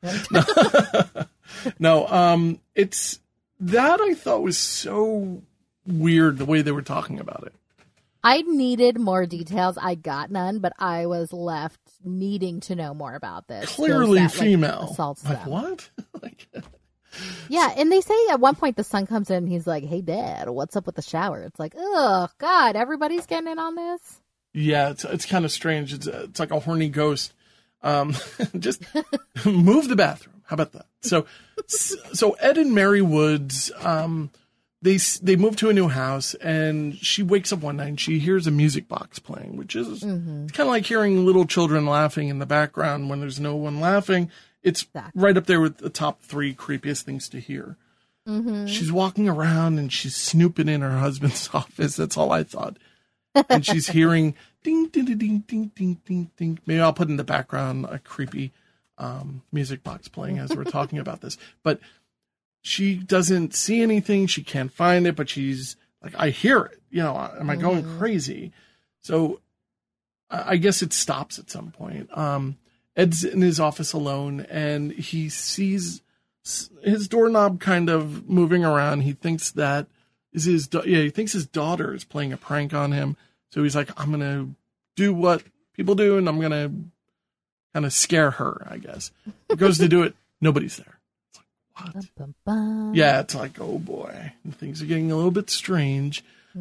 No, it's that I thought was so weird the way they were talking about it. I needed more details. I got none, but I was left needing to know more about this. Clearly female. Assaults like them. What? Yeah, and they say at one point the son comes in and he's like, "Hey, Dad, what's up with the shower?" It's like, oh, God, everybody's getting in on this? Yeah, it's kind of strange. It's like a horny ghost. Just move the bathroom. How about that? So Ed and Mary Woods, they move to a new house, and she wakes up one night and she hears a music box playing, which is kind of like hearing little children laughing in the background when there's no one laughing. It's right up there with the top 3 creepiest things to hear. She's walking around and she's snooping in her husband's office. That's all I thought. And she's hearing ding, ding, ding, ding, ding, ding, ding, ding. Maybe I'll put in the background a creepy music box playing as we're talking about this. But she doesn't see anything. She can't find it, but she's like, I hear it. Am I going crazy? So I guess it stops at some point. Ed's in his office alone, and he sees his doorknob kind of moving around. He thinks that is he thinks his daughter is playing a prank on him. So he's like, I'm going to do what people do, and I'm going to kind of scare her, I guess. He goes to do it. Nobody's there. It's like, what? Bum, bum, bum. Yeah, it's like, oh boy, things are getting a little bit strange.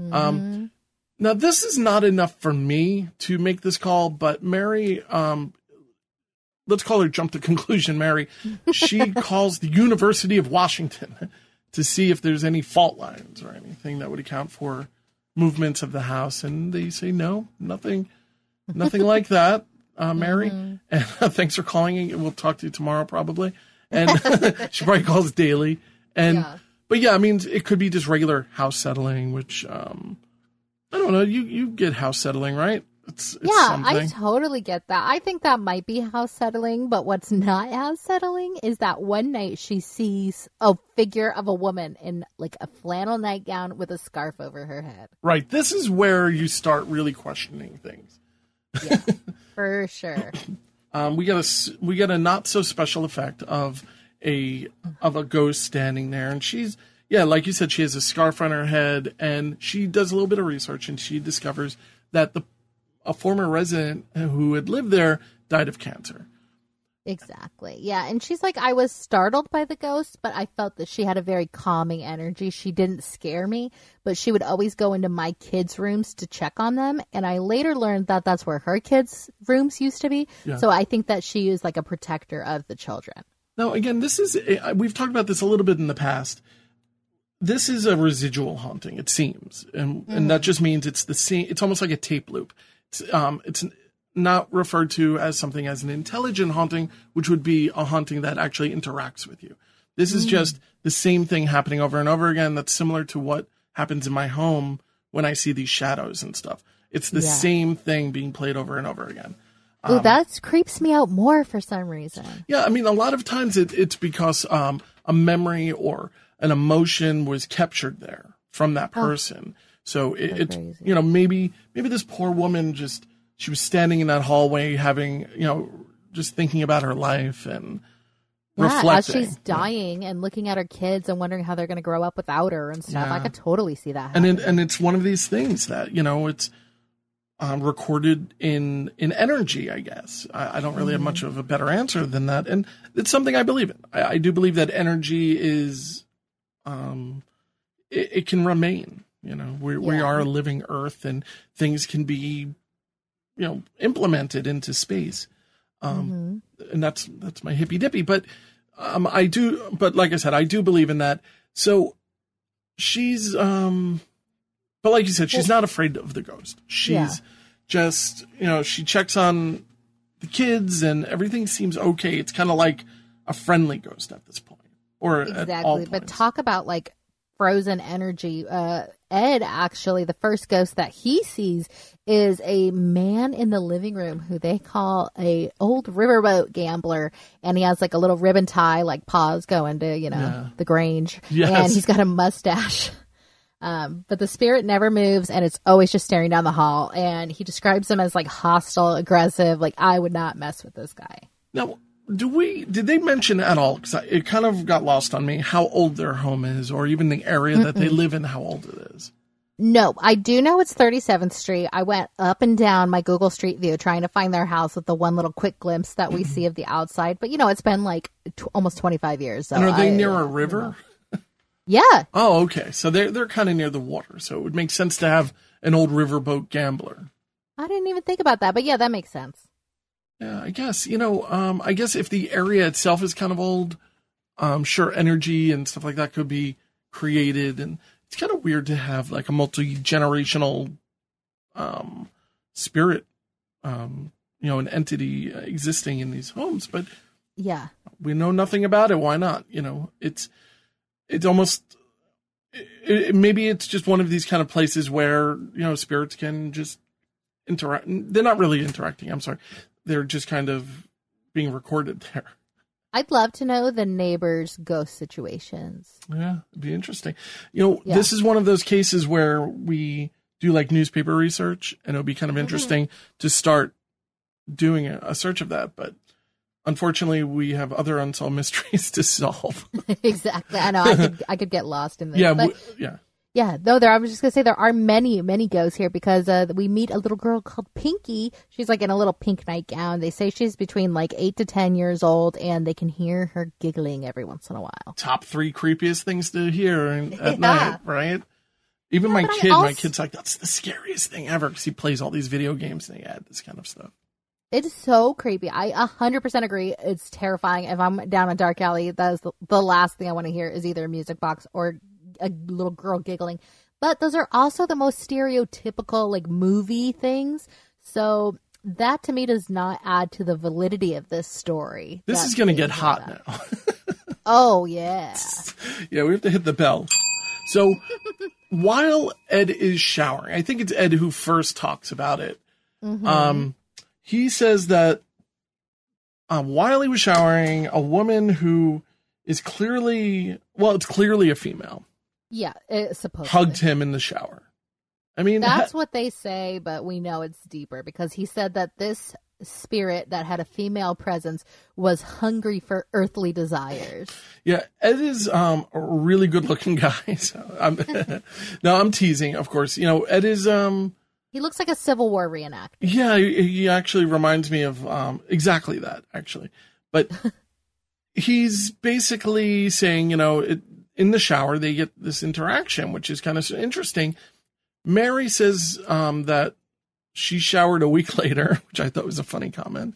Now, this is not enough for me to make this call, but Mary, let's call her jump to conclusion, Mary. She calls the University of Washington to see if there's any fault lines or anything that would account for movements of the house. And they say, no, nothing like that, Mary. And thanks for calling. We'll talk to you tomorrow probably. And she probably calls daily. And, but yeah, I mean, it could be just regular house settling, which, I don't know. You get house settling, right? It's something. I totally get that. I think that might be house settling, but what's not house settling is that one night she sees a figure of a woman in like a flannel nightgown with a scarf over her head. Right. This is where you start really questioning things. Yeah, for sure. We get a not so special effect of a ghost standing there, and she's like you said, she has a scarf on her head, and she does a little bit of research, and she discovers that a former resident who had lived there died of cancer. Exactly. Yeah. And she's like, I was startled by the ghost, but I felt that she had a very calming energy. She didn't scare me, but she would always go into my kids' rooms to check on them. And I later learned that that's where her kids' rooms used to be. Yeah. So I think that she is like a protector of the children. Now, again, we've talked about this a little bit in the past. This is a residual haunting, it seems. And that just means it's the same. It's almost like a tape loop. It's not referred to as something as an intelligent haunting, which would be a haunting that actually interacts with you. This is just the same thing happening over and over again. That's similar to what happens in my home when I see these shadows and stuff. It's the same thing being played over and over again. Oh, that creeps me out more for some reason. Yeah, I mean, a lot of times it's because a memory or an emotion was captured there from that person. So it's, maybe this poor woman she was standing in that hallway having, just thinking about her life and reflecting. As she's dying and looking at her kids and wondering how they're going to grow up without her and stuff. I could totally see that happening. And it's one of these things that, it's recorded in energy, I guess. I don't really have much of a better answer than that. And it's something I believe in. I do believe that energy is, it can remain. We are a living earth, and things can be, implemented into space. And that's my hippy dippy. But but like I said, I do believe in that. So she's, but like you said, she's not afraid of the ghost. She's just, she checks on the kids and everything seems okay. It's kind of like a friendly ghost at this point, or exactly. At all points. But talk about like frozen energy. Ed, actually, the first ghost that he sees is a man in the living room who they call a old riverboat gambler, and he has like a little ribbon tie, like paws going to the Grange, and he's got a mustache. But the spirit never moves, and it's always just staring down the hall. And he describes him as like hostile, aggressive. Like, I would not mess with this guy. Now, did they mention at all, because it kind of got lost on me, how old their home is, or even the area that they live in, how old it is? No, I do know it's 37th Street. I went up and down my Google Street View trying to find their house with the one little quick glimpse that we see of the outside. But, it's been like almost 25 years. So and are they near a river? Yeah. Oh, okay. So they're kind of near the water. So it would make sense to have an old riverboat gambler. I didn't even think about that. But, yeah, that makes sense. Yeah, I guess, I guess if the area itself is kind of old, sure, energy and stuff like that could be created. And it's kind of weird to have like a multi-generational spirit, an entity existing in these homes, but yeah, we know nothing about it. Why not? It's almost, maybe it's just one of these kind of places where, spirits can just interact. They're not really interacting. I'm sorry. They're just kind of being recorded there. I'd love to know the neighbors' ghost situations. Yeah, it'd be interesting. This is one of those cases where we do like newspaper research, and it'll be kind of interesting to start doing a search of that. But unfortunately, we have other unsolved mysteries to solve. Exactly. I know. I could get lost in this. Yeah. Yeah, no, I was just going to say there are many, many ghosts here because we meet a little girl called Pinky. She's like in a little pink nightgown. They say she's between like 8 to 10 years old, and they can hear her giggling every once in a while. Top 3 creepiest things to hear at night, right? Even my kid's like, that's the scariest thing ever because he plays all these video games and they add this kind of stuff. It's so creepy. I 100% agree. It's terrifying. If I'm down a dark alley, that is the last thing I want to hear is either a music box or a little girl giggling. But those are also the most stereotypical like movie things. So that to me does not add to the validity of this story. This is going to get hot now. Oh, yeah. Yeah, we have to hit the bell. So while Ed is showering, I think it's Ed who first talks about it. He says that while he was showering, a woman who is clearly a female. Yeah, it's supposed hugged him in the shower. I mean, that's what they say, but we know it's deeper because he said that this spirit that had a female presence was hungry for earthly desires. Yeah, Ed is a really good-looking guy. So I'm teasing, of course. Ed is he looks like a Civil War reenactor. Yeah, he actually reminds me of exactly that, actually. But he's basically saying, in the shower, they get this interaction, which is kind of interesting. Mary says that she showered a week later, which I thought was a funny comment.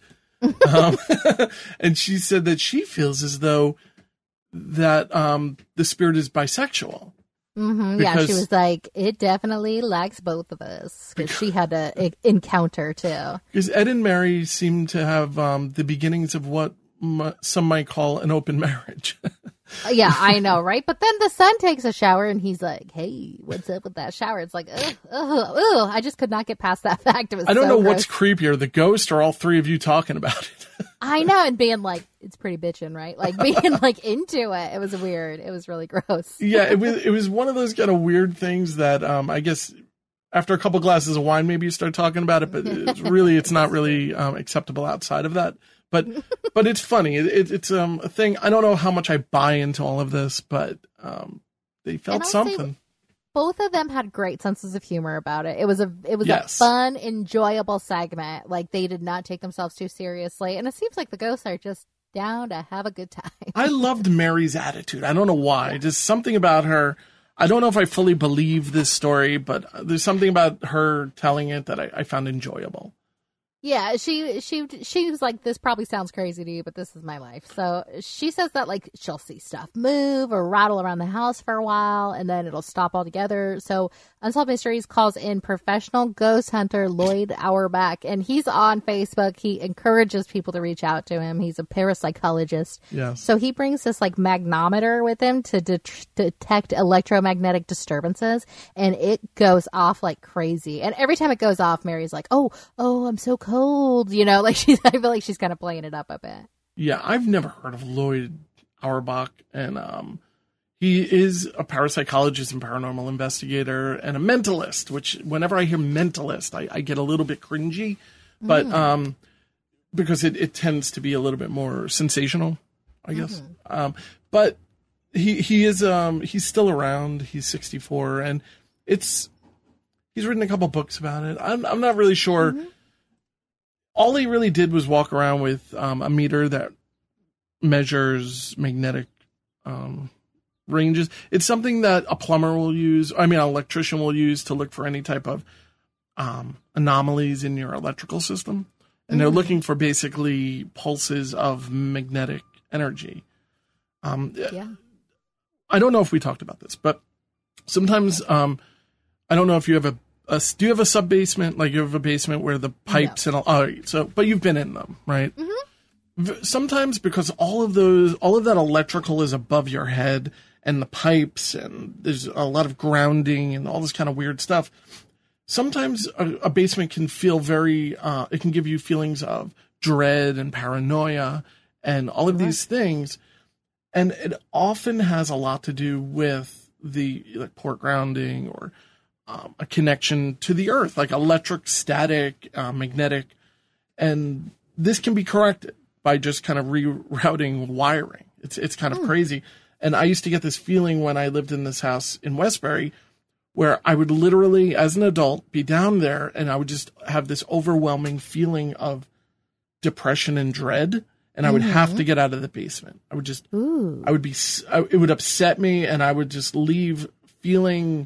And she said that she feels as though that the spirit is bisexual. Yeah, she was like, it definitely likes both of us because she had an encounter too. Because Ed and Mary seem to have the beginnings of what some might call an open marriage. Yeah, I know, right? But then the son takes a shower and he's like, hey, what's up with that shower? It's like, ugh. I just could not get past that fact. It was I don't know gross. What's creepier, the ghost or all three of you talking about it. I know, and being like, it's pretty bitchin', right? Like being like into it. It was weird. It was really gross. Yeah, it was one of those kind of weird things that I guess after a couple glasses of wine, maybe you start talking about it, but it's not really acceptable outside of that. But it's funny. It's a thing. I don't know how much I buy into all of this, but they felt something. Both of them had great senses of humor about it. It was a fun, enjoyable segment. Like they did not take themselves too seriously, and it seems like the ghosts are just down to have a good time. I loved Mary's attitude. I don't know why. Just something about her. I don't know if I fully believe this story, but there's something about her telling it that I found enjoyable. Yeah, she was like, this probably sounds crazy to you, but this is my life. So she says that like she'll see stuff move or rattle around the house for a while, and then it'll stop altogether. So Unsolved Mysteries calls in professional ghost hunter Lloyd Auerbach, and he's on Facebook. He encourages people to reach out to him. He's a parapsychologist. Yes. So he brings this like magnometer with him to detect electromagnetic disturbances, and it goes off like crazy. And every time it goes off, Mary's like, oh, I'm so cold, like I feel like she's kind of playing it up a bit. Yeah, I've never heard of Lloyd Auerbach, and he is a parapsychologist and paranormal investigator and a mentalist, which whenever I hear mentalist, I get a little bit cringy, but because it tends to be a little bit more sensational, I guess. But he is he's still around. He's 64, and he's written a couple books about it. I'm not really sure. All he really did was walk around with a meter that measures magnetic ranges. It's something that a plumber will use. An electrician will use to look for any type of anomalies in your electrical system. And they're looking for basically pulses of magnetic energy. I don't know if we talked about this, but Sometimes, I don't know if you have do you have a sub basement? Like you have a basement where the pipes and all, but you've been in them, right? Mm-hmm. Sometimes because all of that electrical is above your head and the pipes and there's a lot of grounding and all this kind of weird stuff. Sometimes a basement can feel it can give you feelings of dread and paranoia and all of these things. And it often has a lot to do with the poor grounding or a connection to the earth, like electric, static, magnetic. And this can be corrected by just kind of rerouting wiring. It's kind of crazy. And I used to get this feeling when I lived in this house in Westbury where I would literally, as an adult, be down there and I would just have this overwhelming feeling of depression and dread. And I would have to get out of the basement. I would just, it would upset me and I would just leave feeling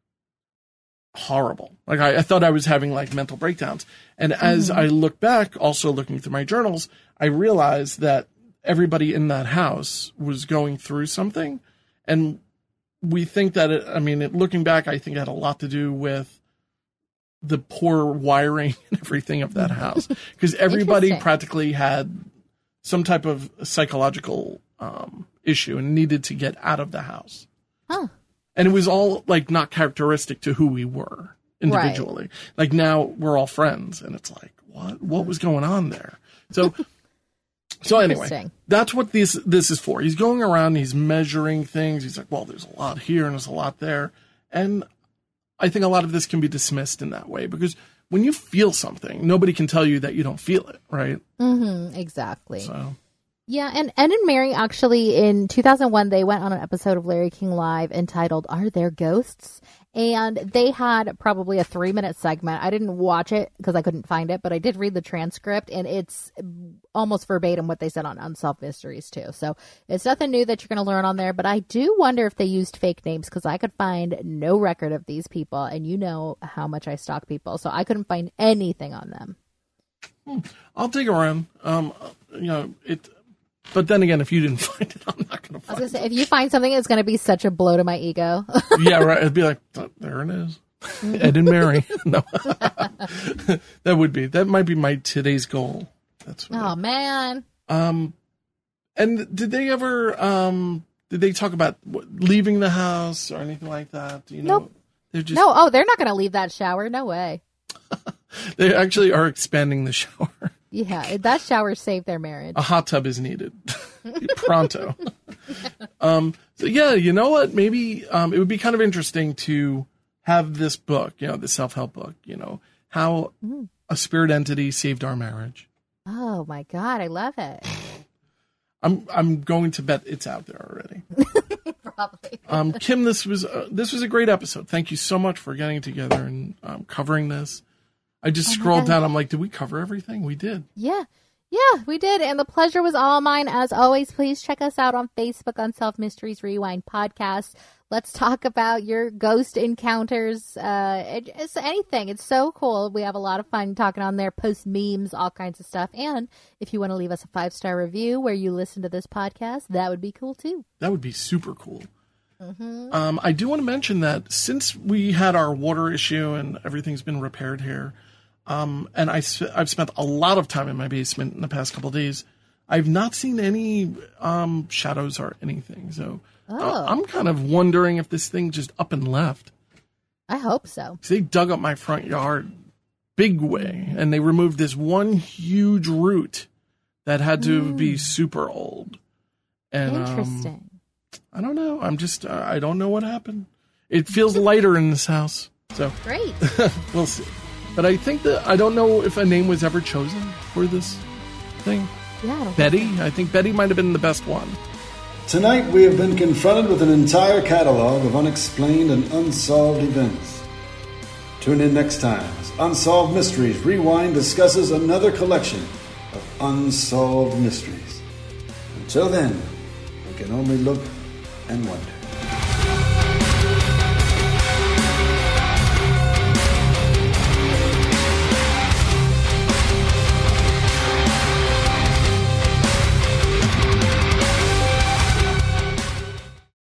horrible. Like I thought I was having like mental breakdowns. And as I look back, also looking through my journals, I realized that everybody in that house was going through something. And we think that looking back, I think it had a lot to do with the poor wiring and everything of that house. Because everybody practically had some type of psychological issue and needed to get out of the house. Huh. And it was all like not characteristic to who we were individually. Right. Like now we're all friends and it's like, what was going on there? So anyway, that's what this is for. He's going around, he's measuring things. He's like, well, there's a lot here and there's a lot there. And I think a lot of this can be dismissed in that way because when you feel something, nobody can tell you that you don't feel it, right? Mm-hmm, exactly. So. Yeah, and Ed and Mary actually, in 2001, they went on an episode of Larry King Live entitled, Are There Ghosts? And they had probably a 3-minute segment. I didn't watch it because I couldn't find it, but I did read the transcript, and it's almost verbatim what they said on Unsolved Mysteries, too. So it's nothing new that you're going to learn on there, but I do wonder if they used fake names because I could find no record of these people, and you know how much I stalk people, so I couldn't find anything on them. I'll dig around. But then again, if you didn't find it, I'm not going to find it. I was going to say, if you find something, it's going to be such a blow to my ego. Yeah, right. It'd be like, there it is. Ed and Mary. No. That might be today's goal. Man. And did they ever, did they talk about leaving the house or anything like that? Do you know? Nope. They're not going to leave that shower. No way. They actually are expanding the shower. Yeah, that shower saved their marriage. A hot tub is needed. Pronto. So yeah, you know what? Maybe it would be kind of interesting to have this book, the self-help book, how a spirit entity saved our marriage. Oh my God, I love it. I'm going to bet it's out there already. Probably. Kim, this was a great episode. Thank you so much for getting together and covering this. I just scrolled down. I'm like, did we cover everything? We did. Yeah, we did. And the pleasure was all mine. As always, please check us out on Facebook, Unsolved Mysteries Rewind Podcast. Let's talk about your ghost encounters. It's anything. It's so cool. We have a lot of fun talking on there, post memes, all kinds of stuff. And if you want to leave us a 5-star review where you listen to this podcast, that would be cool too. That would be super cool. Mm-hmm. I do want to mention that since we had our water issue and everything's been repaired here, and I've spent a lot of time in my basement in the past couple of days, I've not seen any shadows or anything. So I'm kind of wondering if this thing just up and left. I hope so. They dug up my front yard big way, and they removed this one huge root that had to be super old. And, interesting. I don't know. I don't know what happened. It feels lighter in this house. So great. We'll see. But I think I don't know if a name was ever chosen for this thing. Yeah. Betty? I think Betty might have been the best one. Tonight we have been confronted with an entire catalog of unexplained and unsolved events. Tune in next time as Unsolved Mysteries Rewind discusses another collection of unsolved mysteries. Until then, we can only look and wonder.